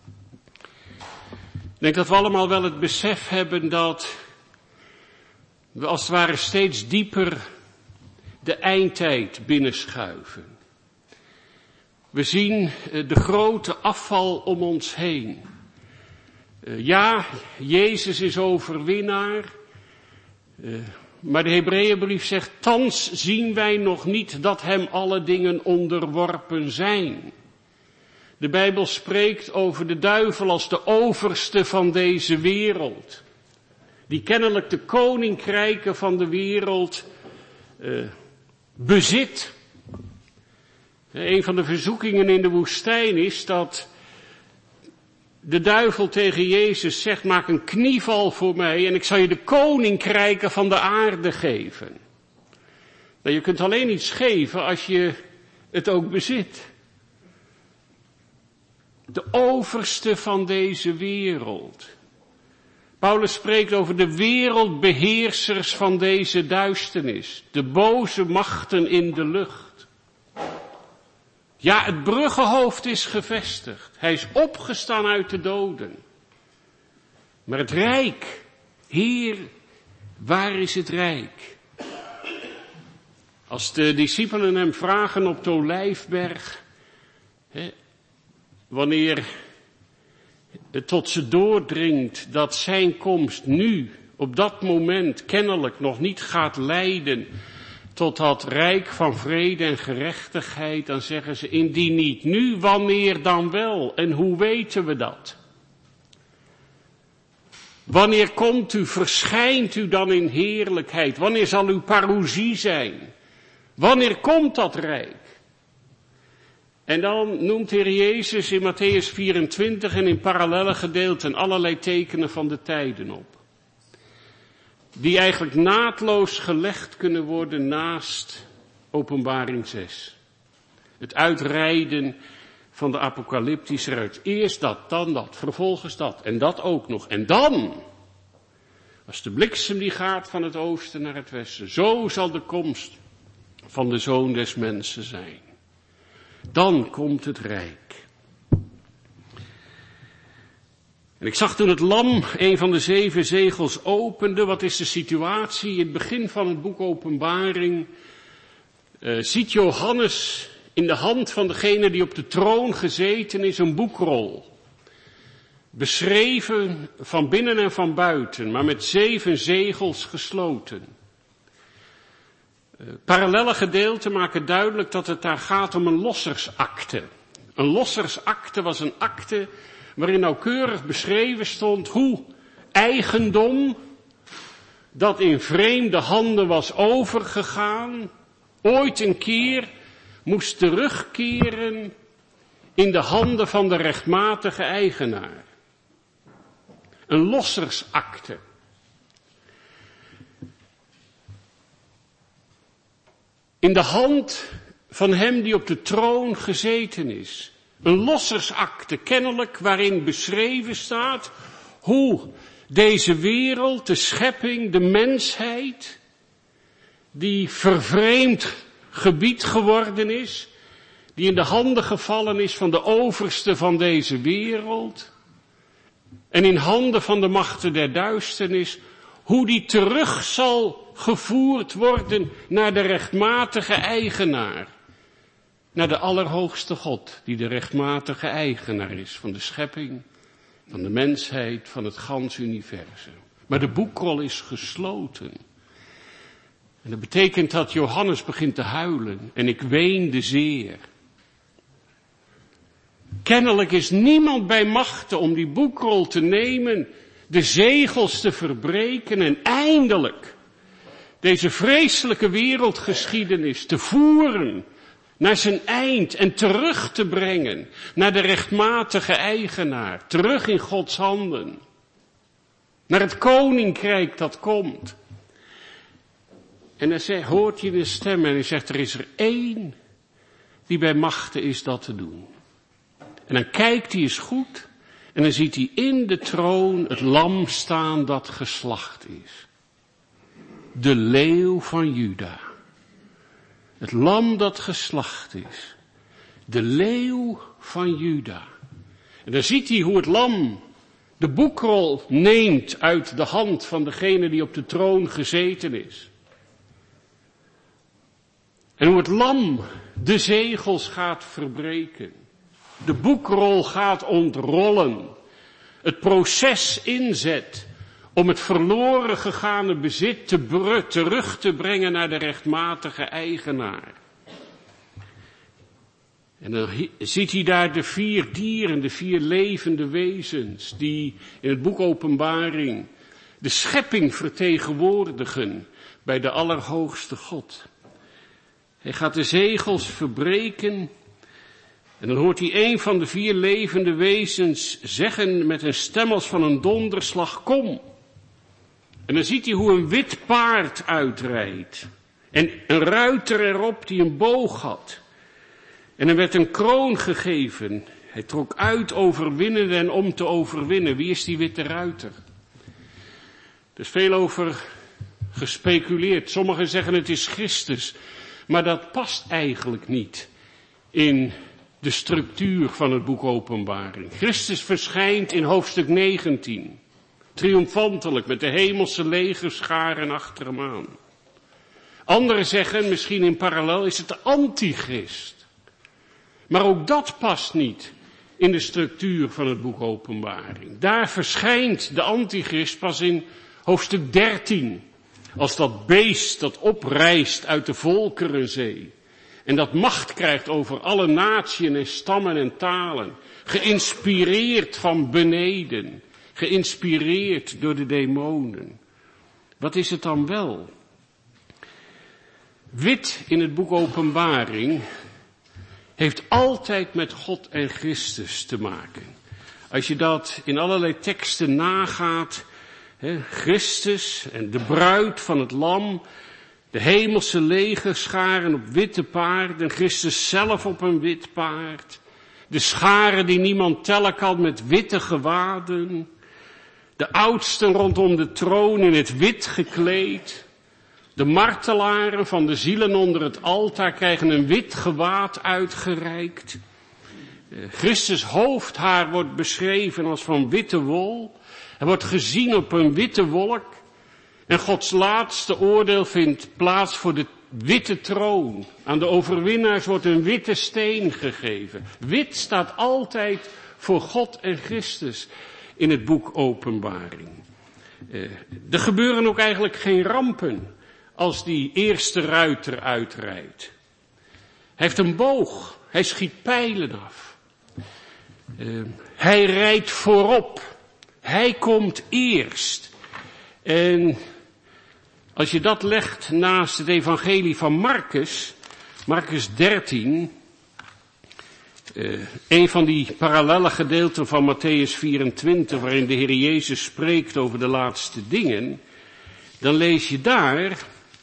Ik denk dat we allemaal wel het besef hebben dat we als het ware steeds dieper de eindtijd binnenschuiven. We zien de grote afval om ons heen. Ja, Jezus is overwinnaar. Maar de Hebreeënbrief zegt, thans zien wij nog niet dat hem alle dingen onderworpen zijn. De Bijbel spreekt over de duivel als de overste van deze wereld. Die kennelijk de koninkrijken van de wereld uh, bezit. Een van de verzoekingen in de woestijn is dat de duivel tegen Jezus zegt, maak een knieval voor mij en ik zal je de koninkrijken van de aarde geven. Nou, je kunt alleen iets geven als je het ook bezit. De overste van deze wereld. Paulus spreekt over de wereldbeheersers van deze duisternis. De boze machten in de lucht. Ja, het bruggenhoofd is gevestigd. Hij is opgestaan uit de doden. Maar het rijk, Heer, waar is het rijk? Als de discipelen hem vragen op de Olijfberg, hè, wanneer het tot ze doordringt dat zijn komst nu, op dat moment, kennelijk nog niet gaat leiden tot dat rijk van vrede en gerechtigheid, dan zeggen ze, indien niet nu, wanneer dan wel? En hoe weten we dat? Wanneer komt u, verschijnt u dan in heerlijkheid? Wanneer zal uw parousie zijn? Wanneer komt dat rijk? En dan noemt de Heer Jezus in Matthäus vierentwintig en in parallelle gedeelten allerlei tekenen van de tijden op. Die eigenlijk naadloos gelegd kunnen worden naast Openbaring zes. Het uitrijden van de apocalyptische ruit. Eerst dat, dan dat, vervolgens dat en dat ook nog. En dan, als de bliksem die gaat van het oosten naar het westen, zo zal de komst van de Zoon des Mensen zijn. Dan komt het rijk. En ik zag toen het lam een van de zeven zegels opende. Wat is de situatie? In het begin van het boek Openbaring uh, ziet Johannes in de hand van degene die op de troon gezeten is een boekrol. Beschreven van binnen en van buiten, maar met zeven zegels gesloten. Uh, parallelle gedeelten maken duidelijk dat het daar gaat om een lossersakte. Een lossersakte was een akte waarin nauwkeurig beschreven stond hoe eigendom dat in vreemde handen was overgegaan, ooit een keer moest terugkeren in de handen van de rechtmatige eigenaar. Een lossersakte. In de hand van hem die op de troon gezeten is. Een lossersakte, kennelijk, waarin beschreven staat hoe deze wereld, de schepping, de mensheid, die vervreemd gebied geworden is, die in de handen gevallen is van de overste van deze wereld, en in handen van de machten der duisternis, hoe die terug zal gevoerd worden naar de rechtmatige eigenaar. Naar de Allerhoogste God, die de rechtmatige eigenaar is van de schepping, van de mensheid, van het gans universum. Maar de boekrol is gesloten. En dat betekent dat Johannes begint te huilen. En ik weende zeer. Kennelijk is niemand bij machte om die boekrol te nemen, de zegels te verbreken en eindelijk deze vreselijke wereldgeschiedenis te voeren naar zijn eind en terug te brengen naar de rechtmatige eigenaar, terug in Gods handen, naar het koninkrijk dat komt. En dan zegt, hoort je de stem en hij zegt, er is er één die bij machte is dat te doen. En dan kijkt hij eens goed en dan ziet hij in de troon het lam staan dat geslacht is. De leeuw van Juda. Het lam dat geslacht is. De leeuw van Juda. En dan ziet hij hoe het lam de boekrol neemt uit de hand van degene die op de troon gezeten is. En hoe het lam de zegels gaat verbreken. De boekrol gaat ontrollen. Het proces inzet om het verloren gegane bezit te br- terug te brengen naar de rechtmatige eigenaar. En dan hi- ziet hij daar de vier dieren, de vier levende wezens, die in het boek Openbaring de schepping vertegenwoordigen bij de Allerhoogste God. Hij gaat de zegels verbreken en dan hoort hij een van de vier levende wezens zeggen met een stem als van een donderslag, kom. En dan ziet hij hoe een wit paard uitrijdt en een ruiter erop die een boog had. En er werd een kroon gegeven. Hij trok uit overwinnen en om te overwinnen. Wie is die witte ruiter? Er is veel over gespeculeerd. Sommigen zeggen het is Christus. Maar dat past eigenlijk niet in de structuur van het boek Openbaring. Christus verschijnt in hoofdstuk negentien. Triomfantelijk met de hemelse legerscharen achter hem aan. Anderen zeggen, misschien in parallel, is het de antichrist. Maar ook dat past niet in de structuur van het boek Openbaring. Daar verschijnt de antichrist pas in hoofdstuk dertien. Als dat beest dat oprijst uit de Volkerenzee. En dat macht krijgt over alle natieën en stammen en talen. Geïnspireerd van beneden. Geïnspireerd door de demonen. Wat is het dan wel? Wit in het boek Openbaring heeft altijd met God en Christus te maken. Als je dat in allerlei teksten nagaat, he, Christus en de bruid van het lam, de hemelse legerscharen op witte paarden, Christus zelf op een wit paard, de scharen die niemand tellen kan met witte gewaden, de oudsten rondom de troon in het wit gekleed, de martelaren van de zielen onder het altaar krijgen een wit gewaad uitgereikt. Christus hoofdhaar wordt beschreven als van witte wol. Hij wordt gezien op een witte wolk. En Gods laatste oordeel vindt plaats voor de witte troon. Aan de overwinnaars wordt een witte steen gegeven. Wit staat altijd voor God en Christus in het boek Openbaring. Uh, er gebeuren ook eigenlijk geen rampen als die eerste ruiter uitrijdt. Hij heeft een boog. Hij schiet pijlen af. Uh, hij rijdt voorop. Hij komt eerst. En als je dat legt naast het evangelie van Marcus, Marcus dertien, uh, een van die parallelle gedeelten van Matthäus vierentwintig, waarin de Heer Jezus spreekt over de laatste dingen, dan lees je daar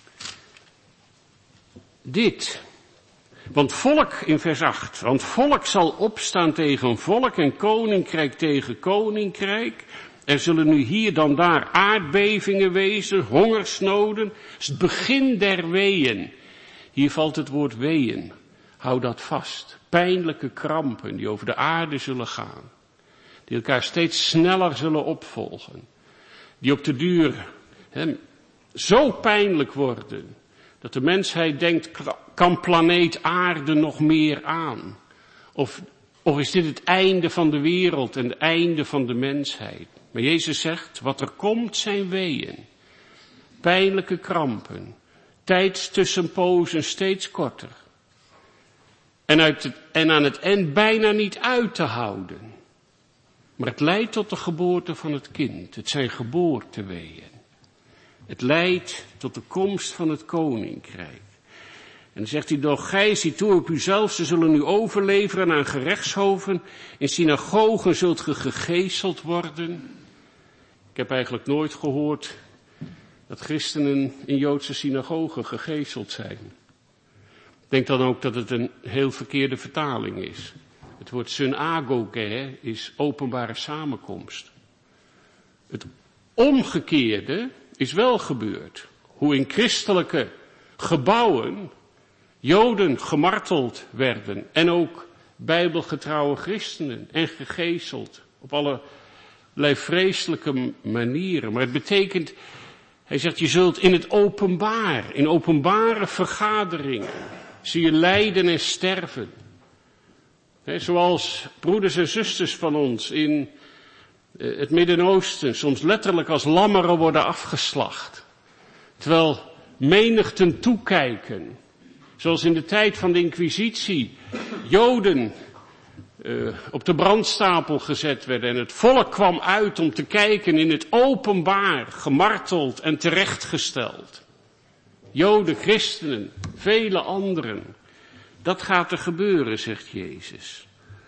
dit. Want volk, in vers acht, want volk zal opstaan tegen volk en koninkrijk tegen koninkrijk. Er zullen nu hier dan daar aardbevingen wezen, hongersnoden. Het is het begin der weeën. Hier valt het woord weeën. Hou dat vast. Pijnlijke krampen die over de aarde zullen gaan. Die elkaar steeds sneller zullen opvolgen. Die op de duur he, zo pijnlijk worden dat de mensheid denkt, kan planeet aarde nog meer aan? Of, of is dit het einde van de wereld en het einde van de mensheid? Maar Jezus zegt, wat er komt zijn weeën. Pijnlijke krampen. Tijdstussenpozen steeds korter. En, uit het, en aan het eind bijna niet uit te houden. Maar het leidt tot de geboorte van het kind. Het zijn geboorteweeën. Het leidt tot de komst van het koninkrijk. En dan zegt hij, doch gij ziet toe op uzelf, ze zullen u overleveren aan gerechtshoven. In synagogen zult ge gegezeld worden. Ik heb eigenlijk nooit gehoord dat christenen in Joodse synagogen gegezeld zijn. Ik denk dan ook dat het een heel verkeerde vertaling is. Het woord synagoge is openbare samenkomst. Het omgekeerde is wel gebeurd. Hoe in christelijke gebouwen Joden gemarteld werden en ook bijbelgetrouwe christenen en gegezeld op allerlei vreselijke manieren. Maar het betekent, hij zegt, je zult in het openbaar, in openbare vergaderingen, zie je lijden en sterven. He, zoals broeders en zusters van ons in het Midden-Oosten soms letterlijk als lammeren worden afgeslacht. Terwijl menigten toekijken. Zoals in de tijd van de Inquisitie Joden uh, op de brandstapel gezet werden. En het volk kwam uit om te kijken in het openbaar, gemarteld en terechtgesteld. Joden, christenen, vele anderen. Dat gaat er gebeuren, zegt Jezus.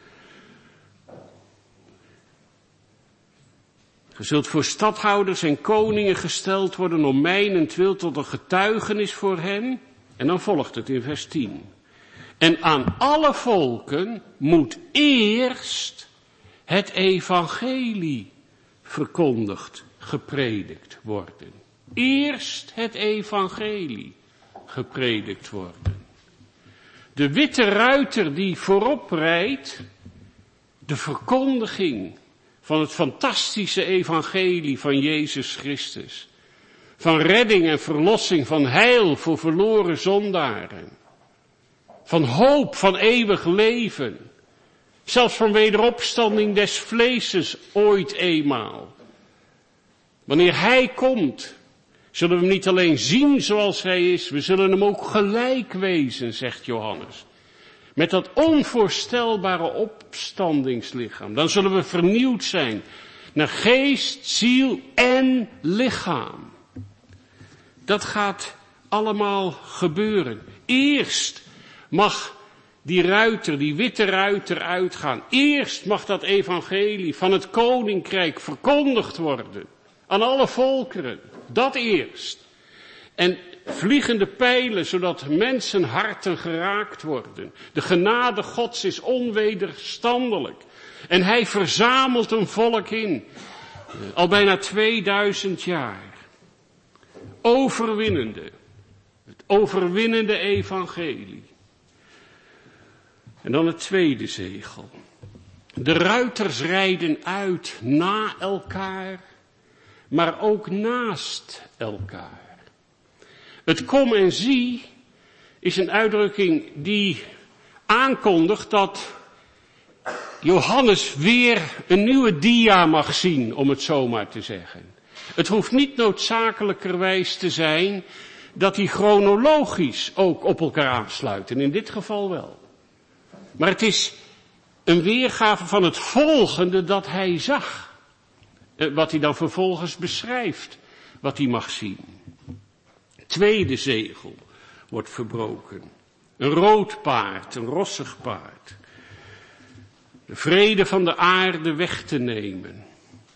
Ge zult voor stadhouders en koningen gesteld worden om mijnentwil tot een getuigenis voor hen. En dan volgt het in vers tien. En aan alle volken moet eerst het evangelie verkondigd, gepredikt worden. Eerst het evangelie gepredikt worden. De witte ruiter die voorop rijdt, de verkondiging van het fantastische evangelie van Jezus Christus. Van redding en verlossing, van heil voor verloren zondaren. Van hoop, van eeuwig leven. Zelfs van wederopstanding des vleeses ooit eenmaal. Wanneer Hij komt, zullen we hem niet alleen zien zoals Hij is, we zullen hem ook gelijk wezen, zegt Johannes. Met dat onvoorstelbare opstandingslichaam. Dan zullen we vernieuwd zijn naar geest, ziel en lichaam. Dat gaat allemaal gebeuren. Eerst mag die ruiter, die witte ruiter uitgaan. Eerst mag dat evangelie van het koninkrijk verkondigd worden. Aan alle volkeren. Dat eerst. En vliegende pijlen, zodat mensenharten geraakt worden. De genade Gods is onwederstandelijk. En Hij verzamelt een volk in. Al bijna tweeduizend jaar. Overwinnende. Het overwinnende evangelie. En dan het tweede zegel. De ruiters rijden uit na elkaar, maar ook naast elkaar. Het kom en zie is een uitdrukking die aankondigt dat Johannes weer een nieuwe dia mag zien, om het zo maar te zeggen. Het hoeft niet noodzakelijkerwijs te zijn dat die chronologisch ook op elkaar aansluiten. In dit geval wel. Maar het is een weergave van het volgende dat hij zag. Wat hij dan vervolgens beschrijft. Wat hij mag zien. Tweede zegel wordt verbroken. Een rood paard, een rossig paard. De vrede van de aarde weg te nemen.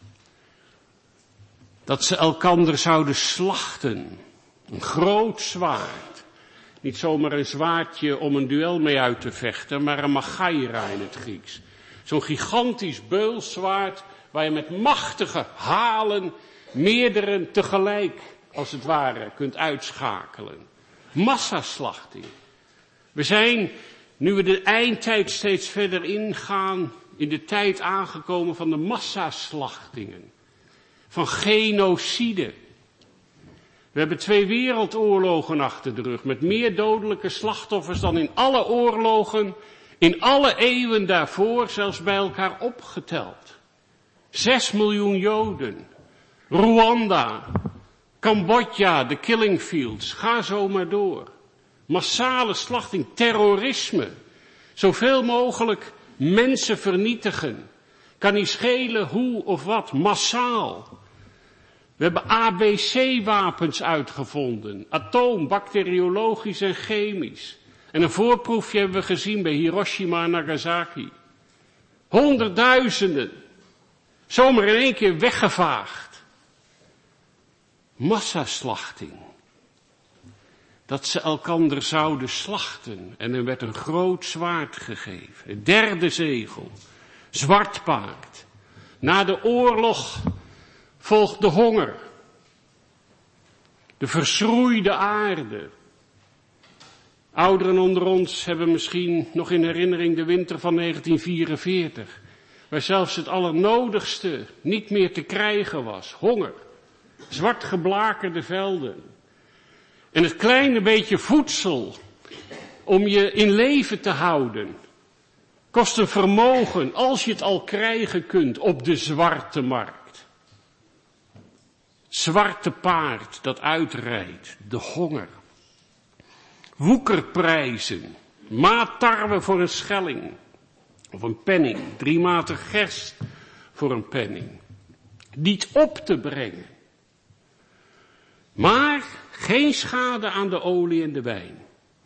Dat ze elkander zouden slachten. Een groot zwaard. Niet zomaar een zwaardje om een duel mee uit te vechten, maar een magaira in het Grieks. Zo'n gigantisch beulzwaard waar je met machtige halen meerdere tegelijk, als het ware, kunt uitschakelen. Massaslachting. We zijn, nu we de eindtijd steeds verder ingaan, in de tijd aangekomen van de massaslachtingen. Van genocide. We hebben twee wereldoorlogen achter de rug, met meer dodelijke slachtoffers dan in alle oorlogen, in alle eeuwen daarvoor, zelfs bij elkaar opgeteld. Zes miljoen Joden. Rwanda. Cambodja, de killing fields. Ga zo maar door. Massale slachting, terrorisme. Zoveel mogelijk mensen vernietigen. Kan niet schelen hoe of wat, massaal. We hebben A B C-wapens uitgevonden. Atoom, bacteriologisch en chemisch. En een voorproefje hebben we gezien bij Hiroshima en Nagasaki. Honderdduizenden. Zomaar in één keer weggevaagd. Massaslachting. Dat ze elkander zouden slachten. En er werd een groot zwaard gegeven. Het derde zegel. Zwart paard. Na de oorlog volgt de honger. De verschroeide aarde. Ouderen onder ons hebben misschien nog in herinnering de winter van negentien vierenveertig. Waar zelfs het allernodigste niet meer te krijgen was. Honger. Zwart geblakerde velden. En het kleine beetje voedsel om je in leven te houden. Kost een vermogen, als je het al krijgen kunt, op de zwarte markt. Zwarte paard dat uitrijdt, de honger. Woekerprijzen, maat tarwe voor een schelling. Of een penning, drie maten gerst voor een penning. Niet op te brengen. Maar geen schade aan de olie en de wijn.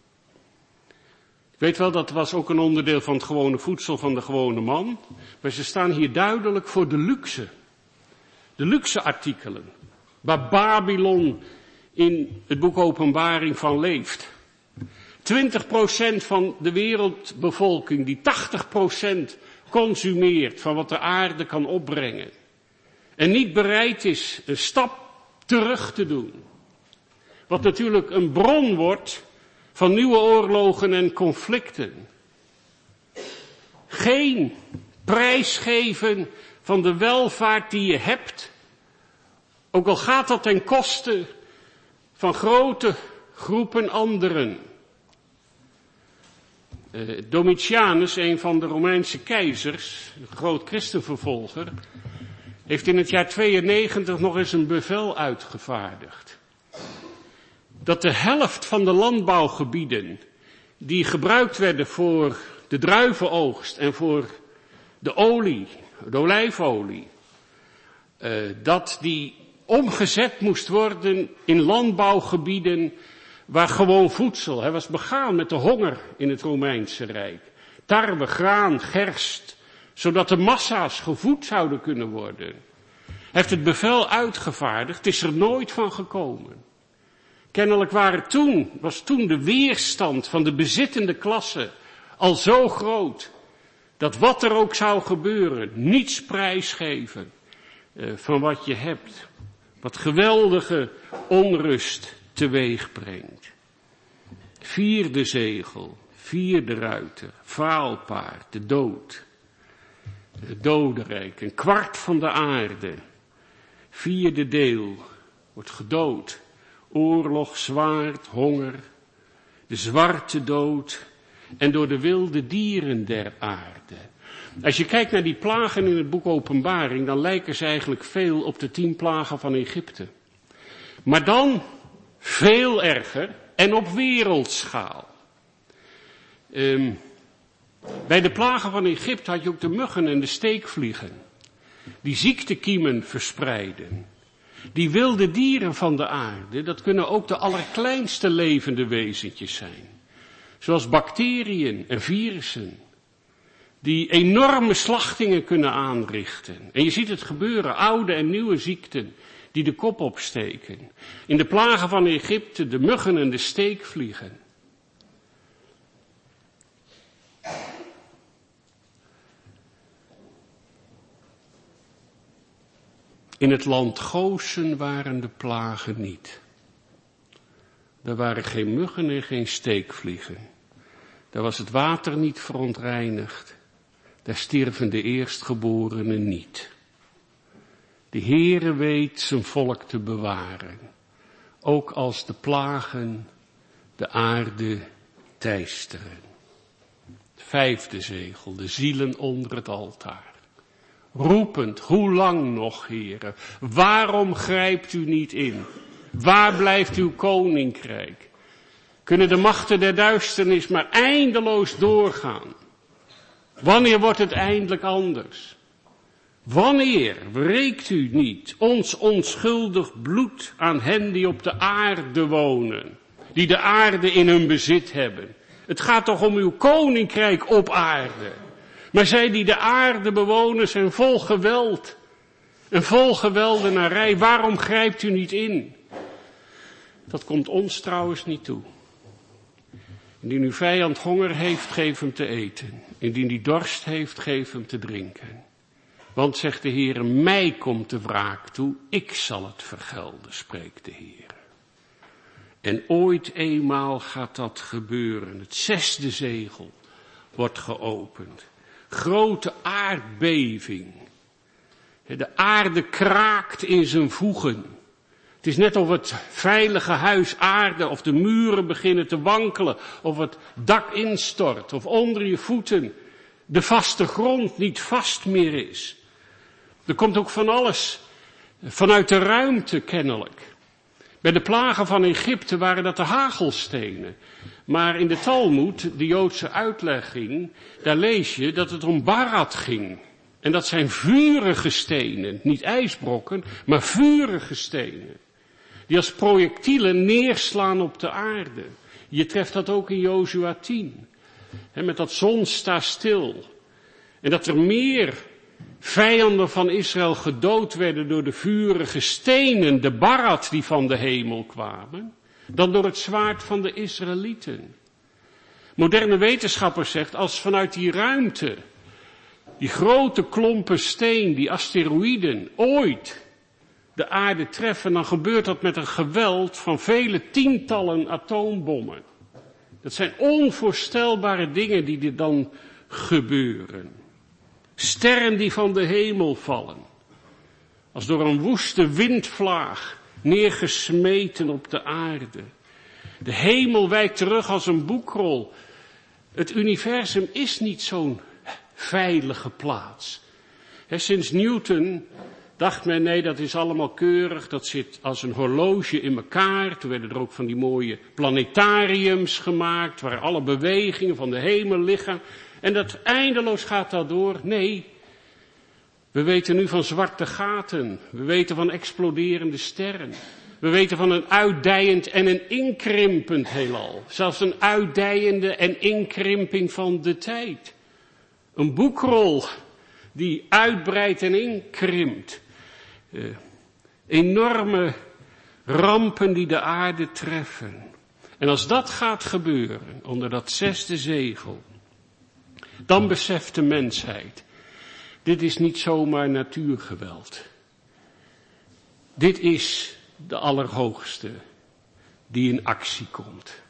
Ik weet wel, dat was ook een onderdeel van het gewone voedsel van de gewone man. Maar ze staan hier duidelijk voor de luxe. De luxe artikelen. Waar Babylon in het boek Openbaring van leeft. twintig procent van de wereldbevolking die tachtig procent consumeert van wat de aarde kan opbrengen. En niet bereid is een stap terug te doen. Wat natuurlijk een bron wordt van nieuwe oorlogen en conflicten. Geen prijs geven van de welvaart die je hebt. Ook al gaat dat ten koste van grote groepen anderen. Uh, Domitianus, een van de Romeinse keizers, een groot christenvervolger, heeft in het jaar tweeënnegentig nog eens een bevel uitgevaardigd. Dat de helft van de landbouwgebieden die gebruikt werden voor de druivenoogst en voor de olie, de olijfolie, uh, dat die omgezet moest worden in landbouwgebieden waar gewoon voedsel, hij was begaan met de honger in het Romeinse Rijk. Tarwe, graan, gerst, zodat de massa's gevoed zouden kunnen worden. Hij heeft het bevel uitgevaardigd, het is er nooit van gekomen. Kennelijk waren toen, was toen de weerstand van de bezittende klasse al zo groot, dat wat er ook zou gebeuren, niets prijsgeven uh, van wat je hebt. Wat geweldige onrust teweeg brengt. Vierde zegel, vierde ruiter, vaalpaard, de dood. Het dodenrijk, een kwart van de aarde. Vierde deel wordt gedood. Oorlog, zwaard, honger, de zwarte dood en door de wilde dieren der aarde. Als je kijkt naar die plagen in het boek Openbaring, dan lijken ze eigenlijk veel op de tien plagen van Egypte. Maar dan veel erger en op wereldschaal. Um, bij de plagen van Egypte had je ook de muggen en de steekvliegen, die ziektekiemen verspreiden. Die wilde dieren van de aarde, dat kunnen ook de allerkleinste levende wezentjes zijn. Zoals bacteriën en virussen. Die enorme slachtingen kunnen aanrichten. En je ziet het gebeuren, oude en nieuwe ziekten die de kop opsteken. In de plagen van Egypte, de muggen en de steekvliegen. In het land Goshen waren de plagen niet. Daar waren geen muggen en geen steekvliegen. Daar was het water niet verontreinigd. Daar stierven de eerstgeborenen niet. De Heere weet zijn volk te bewaren. Ook als de plagen de aarde teisteren. Vijfde zegel, de zielen onder het altaar. Roepend, hoe lang nog, Heere? Waarom grijpt u niet in? Waar blijft uw koninkrijk? Kunnen de machten der duisternis maar eindeloos doorgaan? Wanneer wordt het eindelijk anders? Wanneer wreekt u niet ons onschuldig bloed aan hen die op de aarde wonen? Die de aarde in hun bezit hebben. Het gaat toch om uw koninkrijk op aarde. Maar zij die de aarde bewonen zijn vol geweld. En vol geweldenarij. Waarom grijpt u niet in? Dat komt ons trouwens niet toe. Indien uw vijand honger heeft, geef hem te eten. Indien hij dorst heeft, geef hem te drinken. Want, zegt de Heer, mij komt de wraak toe, ik zal het vergelden, spreekt de Heer. En ooit eenmaal gaat dat gebeuren. Het zesde zegel wordt geopend. Grote aardbeving. De aarde kraakt in zijn voegen. Het is net of het veilige huis aarde of de muren beginnen te wankelen. Of het dak instort of onder je voeten de vaste grond niet vast meer is. Er komt ook van alles vanuit de ruimte kennelijk. Bij de plagen van Egypte waren dat de hagelstenen. Maar in de Talmoed, de Joodse uitlegging, daar lees je dat het om barat ging. En dat zijn vurige stenen, niet ijsbrokken, maar vurige stenen. Die als projectielen neerslaan op de aarde. Je treft dat ook in Jozua tien. He, met dat zon sta stil. En dat er meer vijanden van Israël gedood werden door de vurige stenen, de barat die van de hemel kwamen, dan door het zwaard van de Israëlieten. Moderne wetenschappers zegt, als vanuit die ruimte, die grote klompen steen, die asteroïden, ooit de aarde treffen, dan gebeurt dat met een geweld van vele tientallen atoombommen. Dat zijn onvoorstelbare dingen die er dan gebeuren. Sterren die van de hemel vallen. Als door een woeste windvlaag neergesmeten op de aarde. De hemel wijkt terug als een boekrol. Het universum is niet zo'n veilige plaats. He, sinds Newton dacht men, nee, dat is allemaal keurig, dat zit als een horloge in elkaar. Toen werden er ook van die mooie planetariums gemaakt, waar alle bewegingen van de hemel liggen. En dat eindeloos gaat dat door. Nee, we weten nu van zwarte gaten, we weten van exploderende sterren. We weten van een uitdijend en een inkrimpend heelal. Zelfs een uitdijende en inkrimping van de tijd. Een boekrol die uitbreidt en inkrimpt. Uh, enorme rampen die de aarde treffen. En als dat gaat gebeuren, onder dat zesde zegel, dan beseft de mensheid, dit is niet zomaar natuurgeweld. Dit is de Allerhoogste die in actie komt.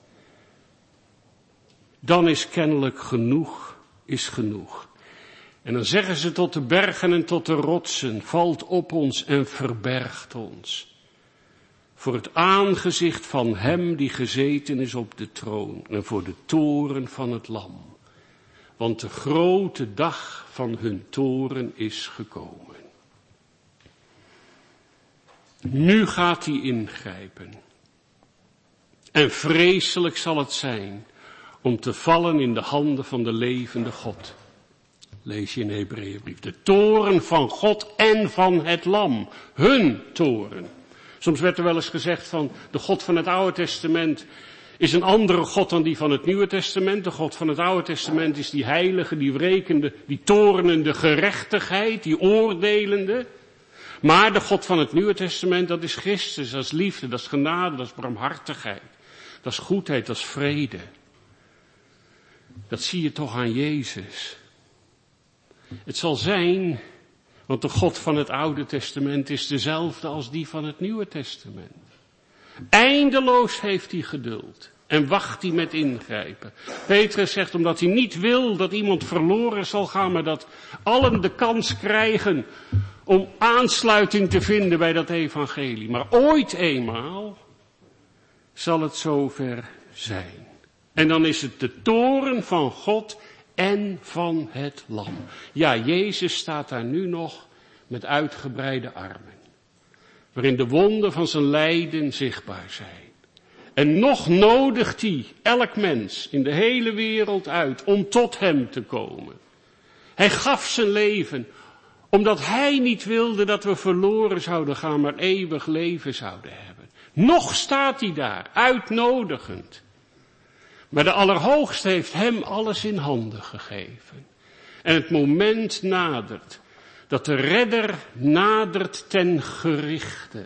Dan is kennelijk genoeg, is genoeg. En dan zeggen ze tot de bergen en tot de rotsen, valt op ons en verbergt ons. Voor het aangezicht van hem die gezeten is op de troon en voor de toren van het lam. Want de grote dag van hun toren is gekomen. Nu gaat hij ingrijpen. En vreselijk zal het zijn om te vallen in de handen van de levende God. Lees je in de Hebreeënbrief. De toren van God en van het lam. Hun toren. Soms werd er wel eens gezegd van de God van het Oude Testament is een andere God dan die van het Nieuwe Testament. De God van het Oude Testament is die heilige, die wrekende, die torenende gerechtigheid, die oordelende. Maar de God van het Nieuwe Testament, dat is Christus, dat is liefde, dat is genade, dat is barmhartigheid. Dat is goedheid, dat is vrede. Dat zie je toch aan Jezus. Het zal zijn, want de God van het Oude Testament is dezelfde als die van het Nieuwe Testament. Eindeloos heeft hij geduld en wacht hij met ingrijpen. Petrus zegt omdat hij niet wil dat iemand verloren zal gaan, maar dat allen de kans krijgen om aansluiting te vinden bij dat evangelie. Maar ooit eenmaal zal het zover zijn. En dan is het de toren van God en van het lam. Ja, Jezus staat daar nu nog met uitgebreide armen. Waarin de wonden van zijn lijden zichtbaar zijn. En nog nodigt hij elk mens in de hele wereld uit om tot hem te komen. Hij gaf zijn leven omdat hij niet wilde dat we verloren zouden gaan, maar eeuwig leven zouden hebben. Nog staat hij daar, uitnodigend. Maar de Allerhoogste heeft hem alles in handen gegeven. En het moment nadert dat de redder nadert ten gerichte.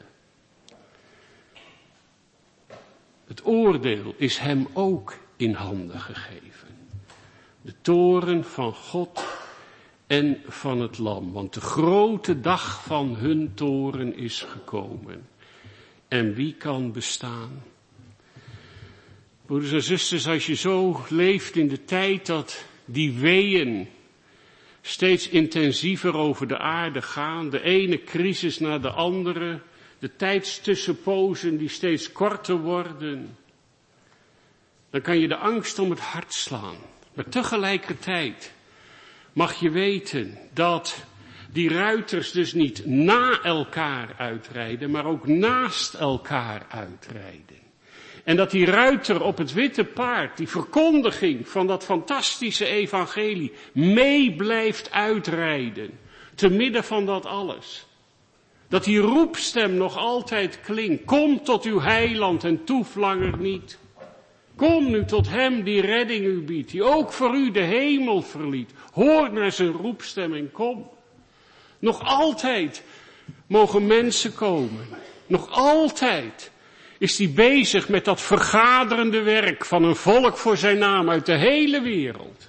Het oordeel is hem ook in handen gegeven. De toren van God en van het lam. Want de grote dag van hun toren is gekomen. En wie kan bestaan? Broeders en zusters, als je zo leeft in de tijd dat die weeën steeds intensiever over de aarde gaan, de ene crisis na de andere, de tijdstussenpozen die steeds korter worden, dan kan je de angst om het hart slaan. Maar tegelijkertijd mag je weten dat die ruiters dus niet na elkaar uitrijden, maar ook naast elkaar uitrijden. En dat die ruiter op het witte paard, die verkondiging van dat fantastische evangelie, mee blijft uitrijden, te midden van dat alles. Dat die roepstem nog altijd klinkt. Kom tot uw heiland en toef langer niet. Kom nu tot hem die redding u biedt, die ook voor u de hemel verliet. Hoor naar zijn roepstem en kom. Nog altijd mogen mensen komen. Nog altijd is hij bezig met dat vergaderende werk van een volk voor zijn naam uit de hele wereld.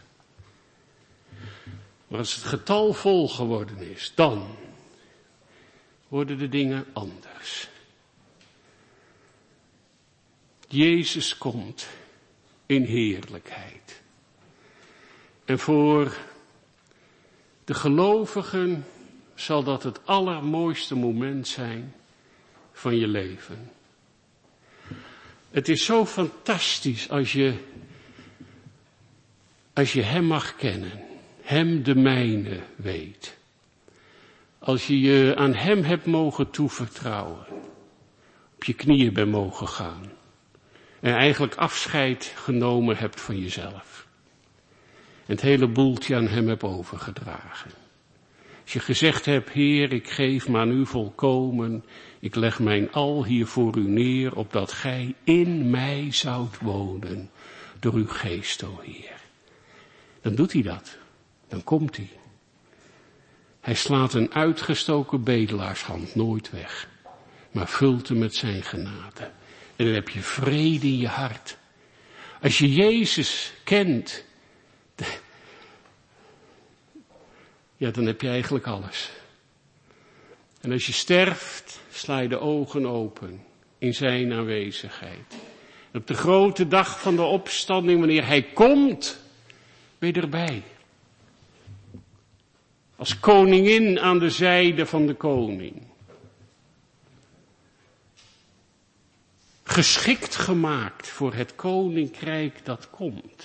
Maar als het getal vol geworden is, dan worden de dingen anders. Jezus komt in heerlijkheid. En voor de gelovigen zal dat het allermooiste moment zijn van je leven. Het is zo fantastisch als je, als je hem mag kennen, hem de mijne weet. Als je je aan hem hebt mogen toevertrouwen, op je knieën bent mogen gaan en eigenlijk afscheid genomen hebt van jezelf. En het hele boeltje aan hem hebt overgedragen. Als je gezegd hebt, Heer, ik geef me aan u volkomen, ik leg mijn al hier voor u neer, opdat gij in mij zoudt wonen, door uw geest, o Heer. Dan doet hij dat. Dan komt hij. Hij slaat een uitgestoken bedelaarshand nooit weg, maar vult hem met zijn genade. En dan heb je vrede in je hart. Als je Jezus kent, ja, dan heb je eigenlijk alles. En als je sterft, sla je de ogen open in zijn aanwezigheid. En op de grote dag van de opstanding, wanneer hij komt, ben je erbij. Als koningin aan de zijde van de koning. Geschikt gemaakt voor het koninkrijk dat komt.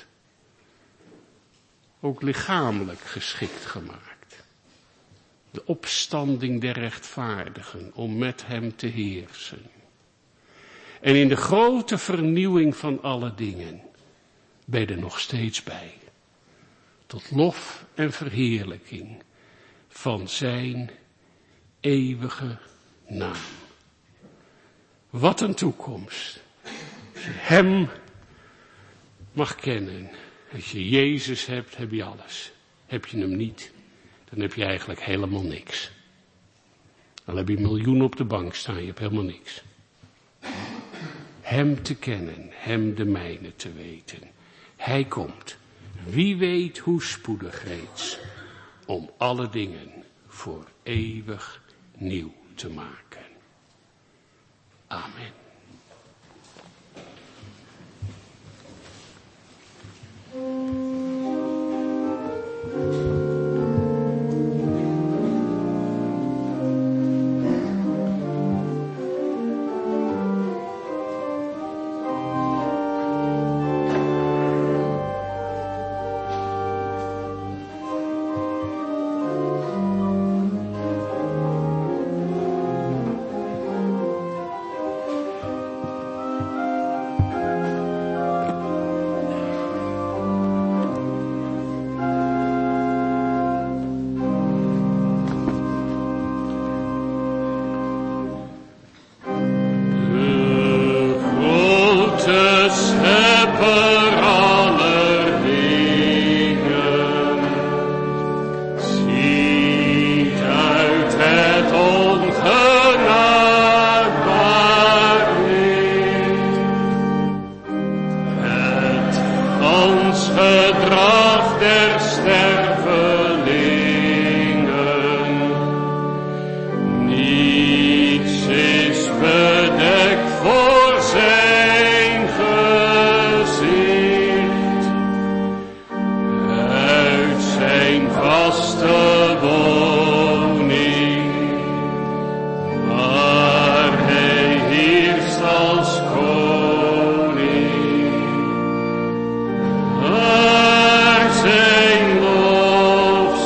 Ook lichamelijk geschikt gemaakt. De opstanding der rechtvaardigen om met hem te heersen. En in de grote vernieuwing van alle dingen ben je er nog steeds bij. Tot lof en verheerlijking van zijn eeuwige naam. Wat een toekomst. Als je hem mag kennen. Als je Jezus hebt, heb je alles. Heb je hem niet, dan heb je eigenlijk helemaal niks. Dan heb je een miljoen op de bank staan, je hebt helemaal niks. Hem te kennen, hem de mijne te weten. Hij komt. Wie weet hoe spoedig reeds. Om alle dingen voor eeuwig nieuw te maken. Amen. Zijn lof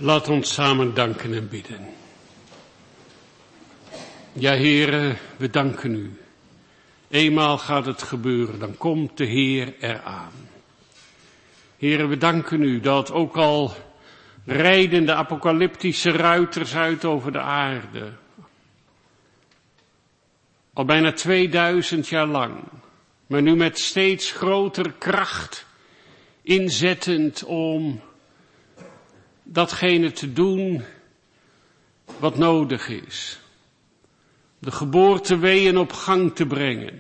Laat ons samen danken en bidden. Ja, Heere, we danken u. Eenmaal gaat het gebeuren, dan komt de Heer eraan. Heere, we danken u dat ook al rijden de apocalyptische ruiters uit over de aarde, al bijna tweeduizend jaar lang, maar nu met steeds grotere kracht inzettend om datgene te doen wat nodig is. De geboorteweeën op gang te brengen.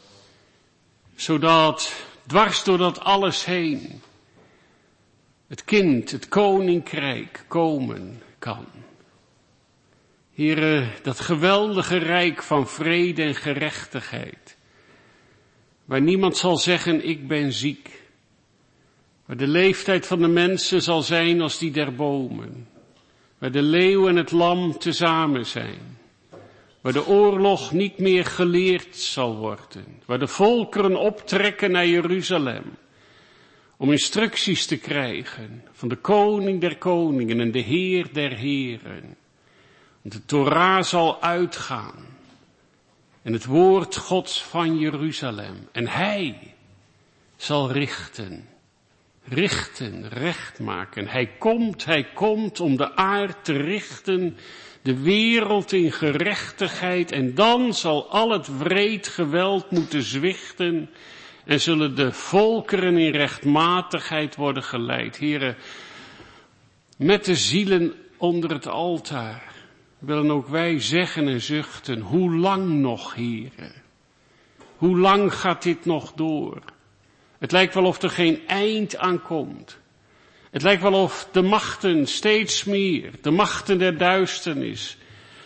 Zodat dwars door dat alles heen het kind, het koninkrijk komen kan. Heere, dat geweldige rijk van vrede en gerechtigheid. Waar niemand zal zeggen, ik ben ziek. Waar de leeftijd van de mensen zal zijn als die der bomen. Waar de leeuw en het lam tezamen zijn. Waar de oorlog niet meer geleerd zal worden. Waar de volkeren optrekken naar Jeruzalem. Om instructies te krijgen van de koning der koningen en de heer der heren. De Torah zal uitgaan. En het woord Gods van Jeruzalem. En hij zal richten. Richten, recht maken. Hij komt, hij komt om de aarde te richten. De wereld in gerechtigheid. En dan zal al het wreed geweld moeten zwichten. En zullen de volkeren in rechtmatigheid worden geleid. Heren, met de zielen onder het altaar willen ook wij zeggen en zuchten, hoe lang nog, Heren? Hoe lang gaat dit nog door? Het lijkt wel of er geen eind aan komt. Het lijkt wel of de machten steeds meer, de machten der duisternis,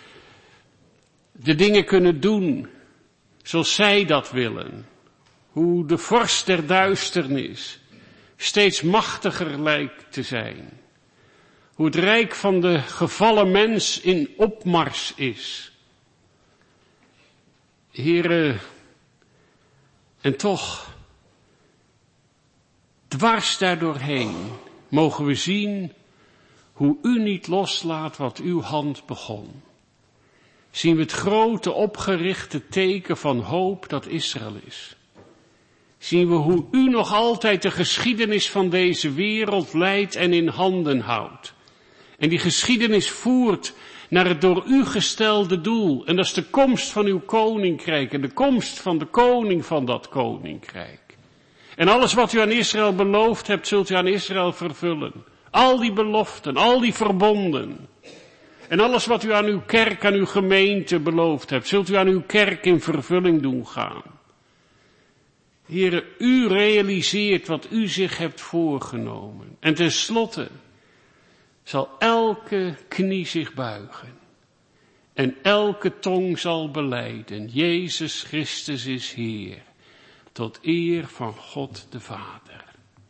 de dingen kunnen doen zoals zij dat willen. Hoe de vorst der duisternis steeds machtiger lijkt te zijn. Hoe het rijk van de gevallen mens in opmars is. Heere, en toch, dwars daardoorheen mogen we zien hoe u niet loslaat wat uw hand begon. Zien we het grote opgerichte teken van hoop dat Israël is. Zien we hoe u nog altijd de geschiedenis van deze wereld leidt en in handen houdt. En die geschiedenis voert naar het door u gestelde doel. En dat is de komst van uw koninkrijk en de komst van de koning van dat koninkrijk. En alles wat u aan Israël beloofd hebt, zult u aan Israël vervullen. Al die beloften, al die verbonden. En alles wat u aan uw kerk, aan uw gemeente beloofd hebt, zult u aan uw kerk in vervulling doen gaan. Heere, u realiseert wat u zich hebt voorgenomen. En tenslotte zal elke knie zich buigen. En elke tong zal belijden. Jezus Christus is Heer. Tot eer van God de Vader.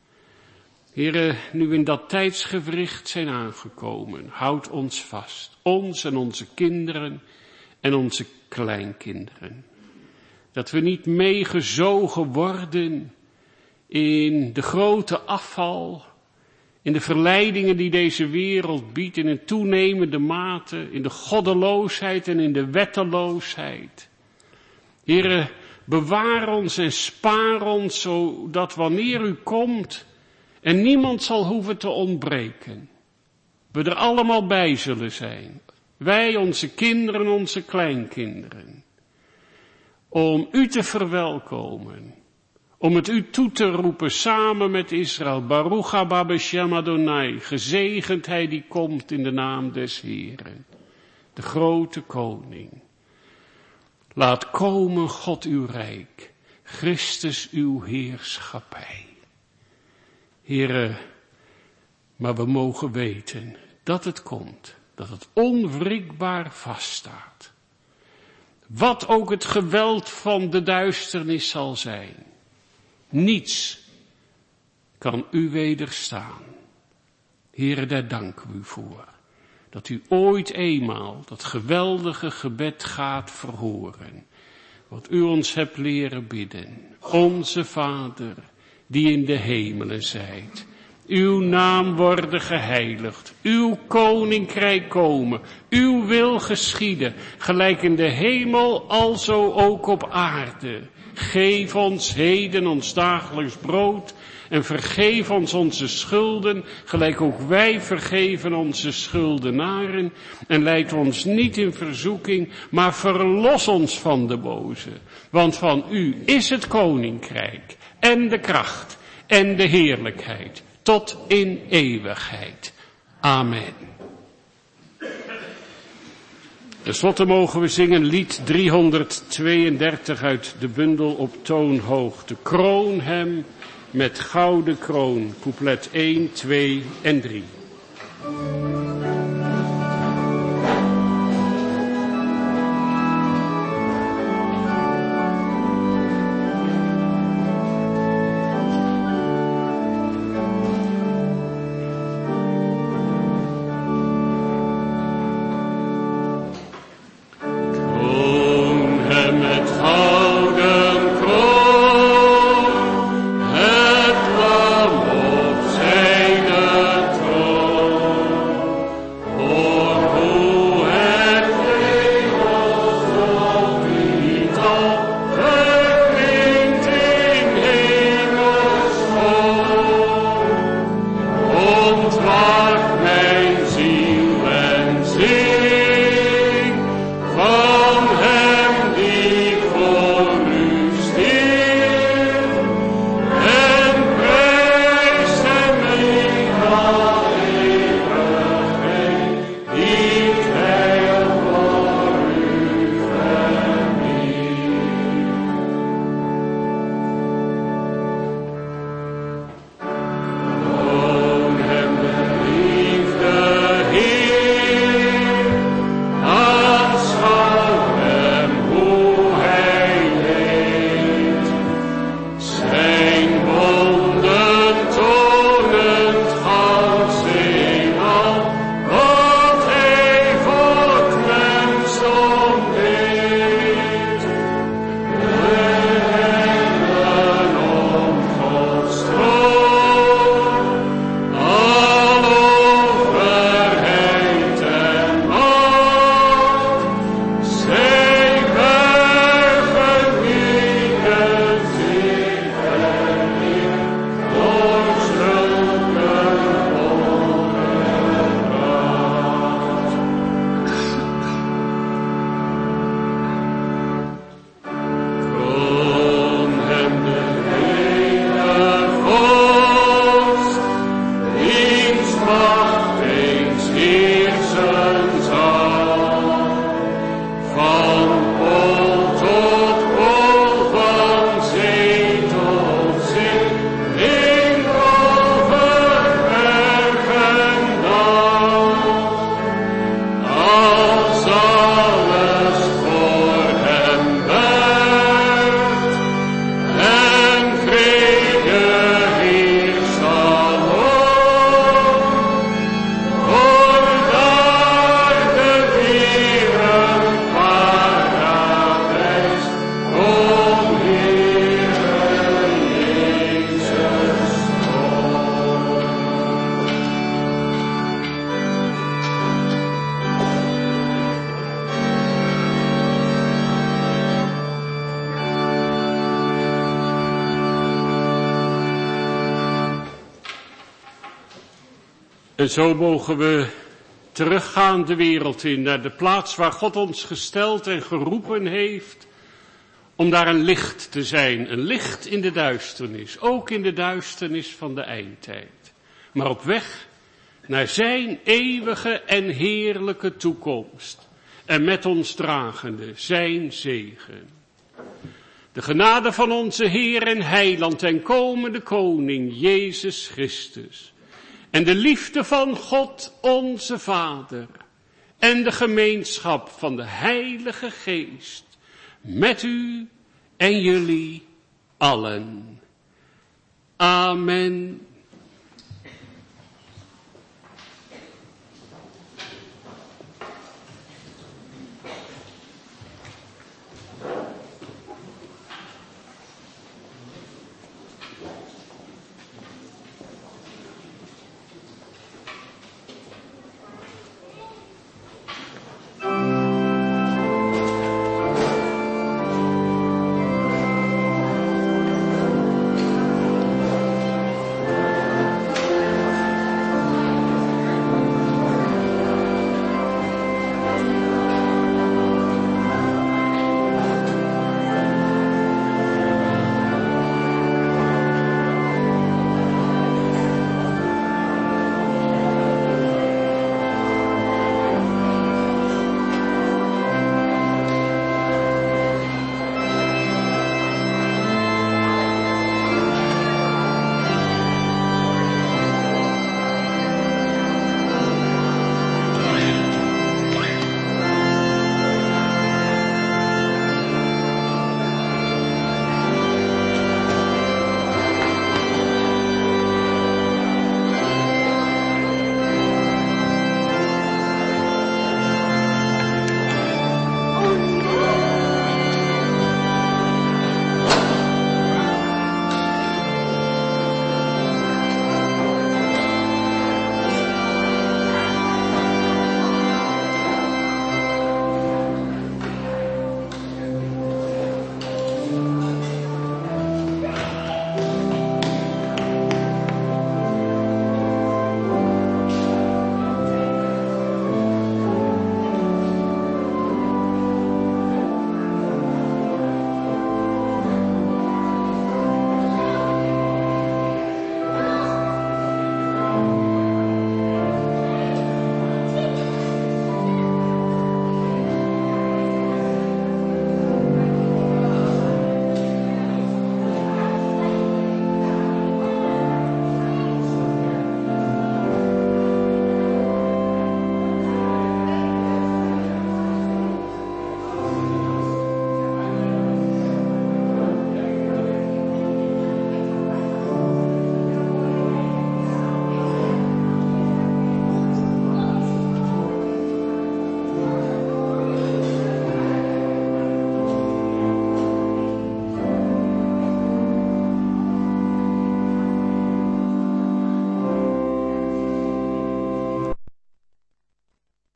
Heere, nu we in dat tijdsgewricht zijn aangekomen, houd ons vast. Ons en onze kinderen en onze kleinkinderen. Dat we niet meegezogen worden in de grote afval, in de verleidingen die deze wereld biedt, in een toenemende mate, in de goddeloosheid en in de wetteloosheid. Heere, bewaar ons en spaar ons, zodat wanneer u komt, er niemand zal hoeven te ontbreken. We er allemaal bij zullen zijn. Wij, onze kinderen, onze kleinkinderen. Om u te verwelkomen. Om het u toe te roepen samen met Israël. Baruch haba b'shem Adonai. Gezegend hij die komt in de naam des Heeren. De grote koning. Laat komen God uw rijk. Christus uw heerschappij. Heere, maar we mogen weten dat het komt. Dat het onwrikbaar vaststaat. Wat ook het geweld van de duisternis zal zijn. Niets kan u wederstaan. Heere, daar danken we u voor. Dat u ooit eenmaal dat geweldige gebed gaat verhoren. Wat u ons hebt leren bidden. Onze Vader, die in de hemelen zijt. Uw naam worden geheiligd. Uw koninkrijk komen. Uw wil geschieden. Gelijk in de hemel, alzo ook op aarde. Geef ons heden ons dagelijks brood. En vergeef ons onze schulden, gelijk ook wij vergeven onze schuldenaren. En leid ons niet in verzoeking, maar verlos ons van de boze. Want van u is het koninkrijk en de kracht en de heerlijkheid tot in eeuwigheid. Amen. Ten slotte mogen we zingen lied driehonderdtweeëndertig uit de bundel Op toonhoogte. Kroon hem met gouden kroon, couplet één, twee en drie. En zo mogen we teruggaan de wereld in, naar de plaats waar God ons gesteld en geroepen heeft, om daar een licht te zijn, een licht in de duisternis, ook in de duisternis van de eindtijd. Maar op weg naar zijn eeuwige en heerlijke toekomst en met ons dragende zijn zegen. De genade van onze Heer en Heiland en komende Koning Jezus Christus en de liefde van God onze Vader en de gemeenschap van de Heilige Geest met u en jullie allen. Amen.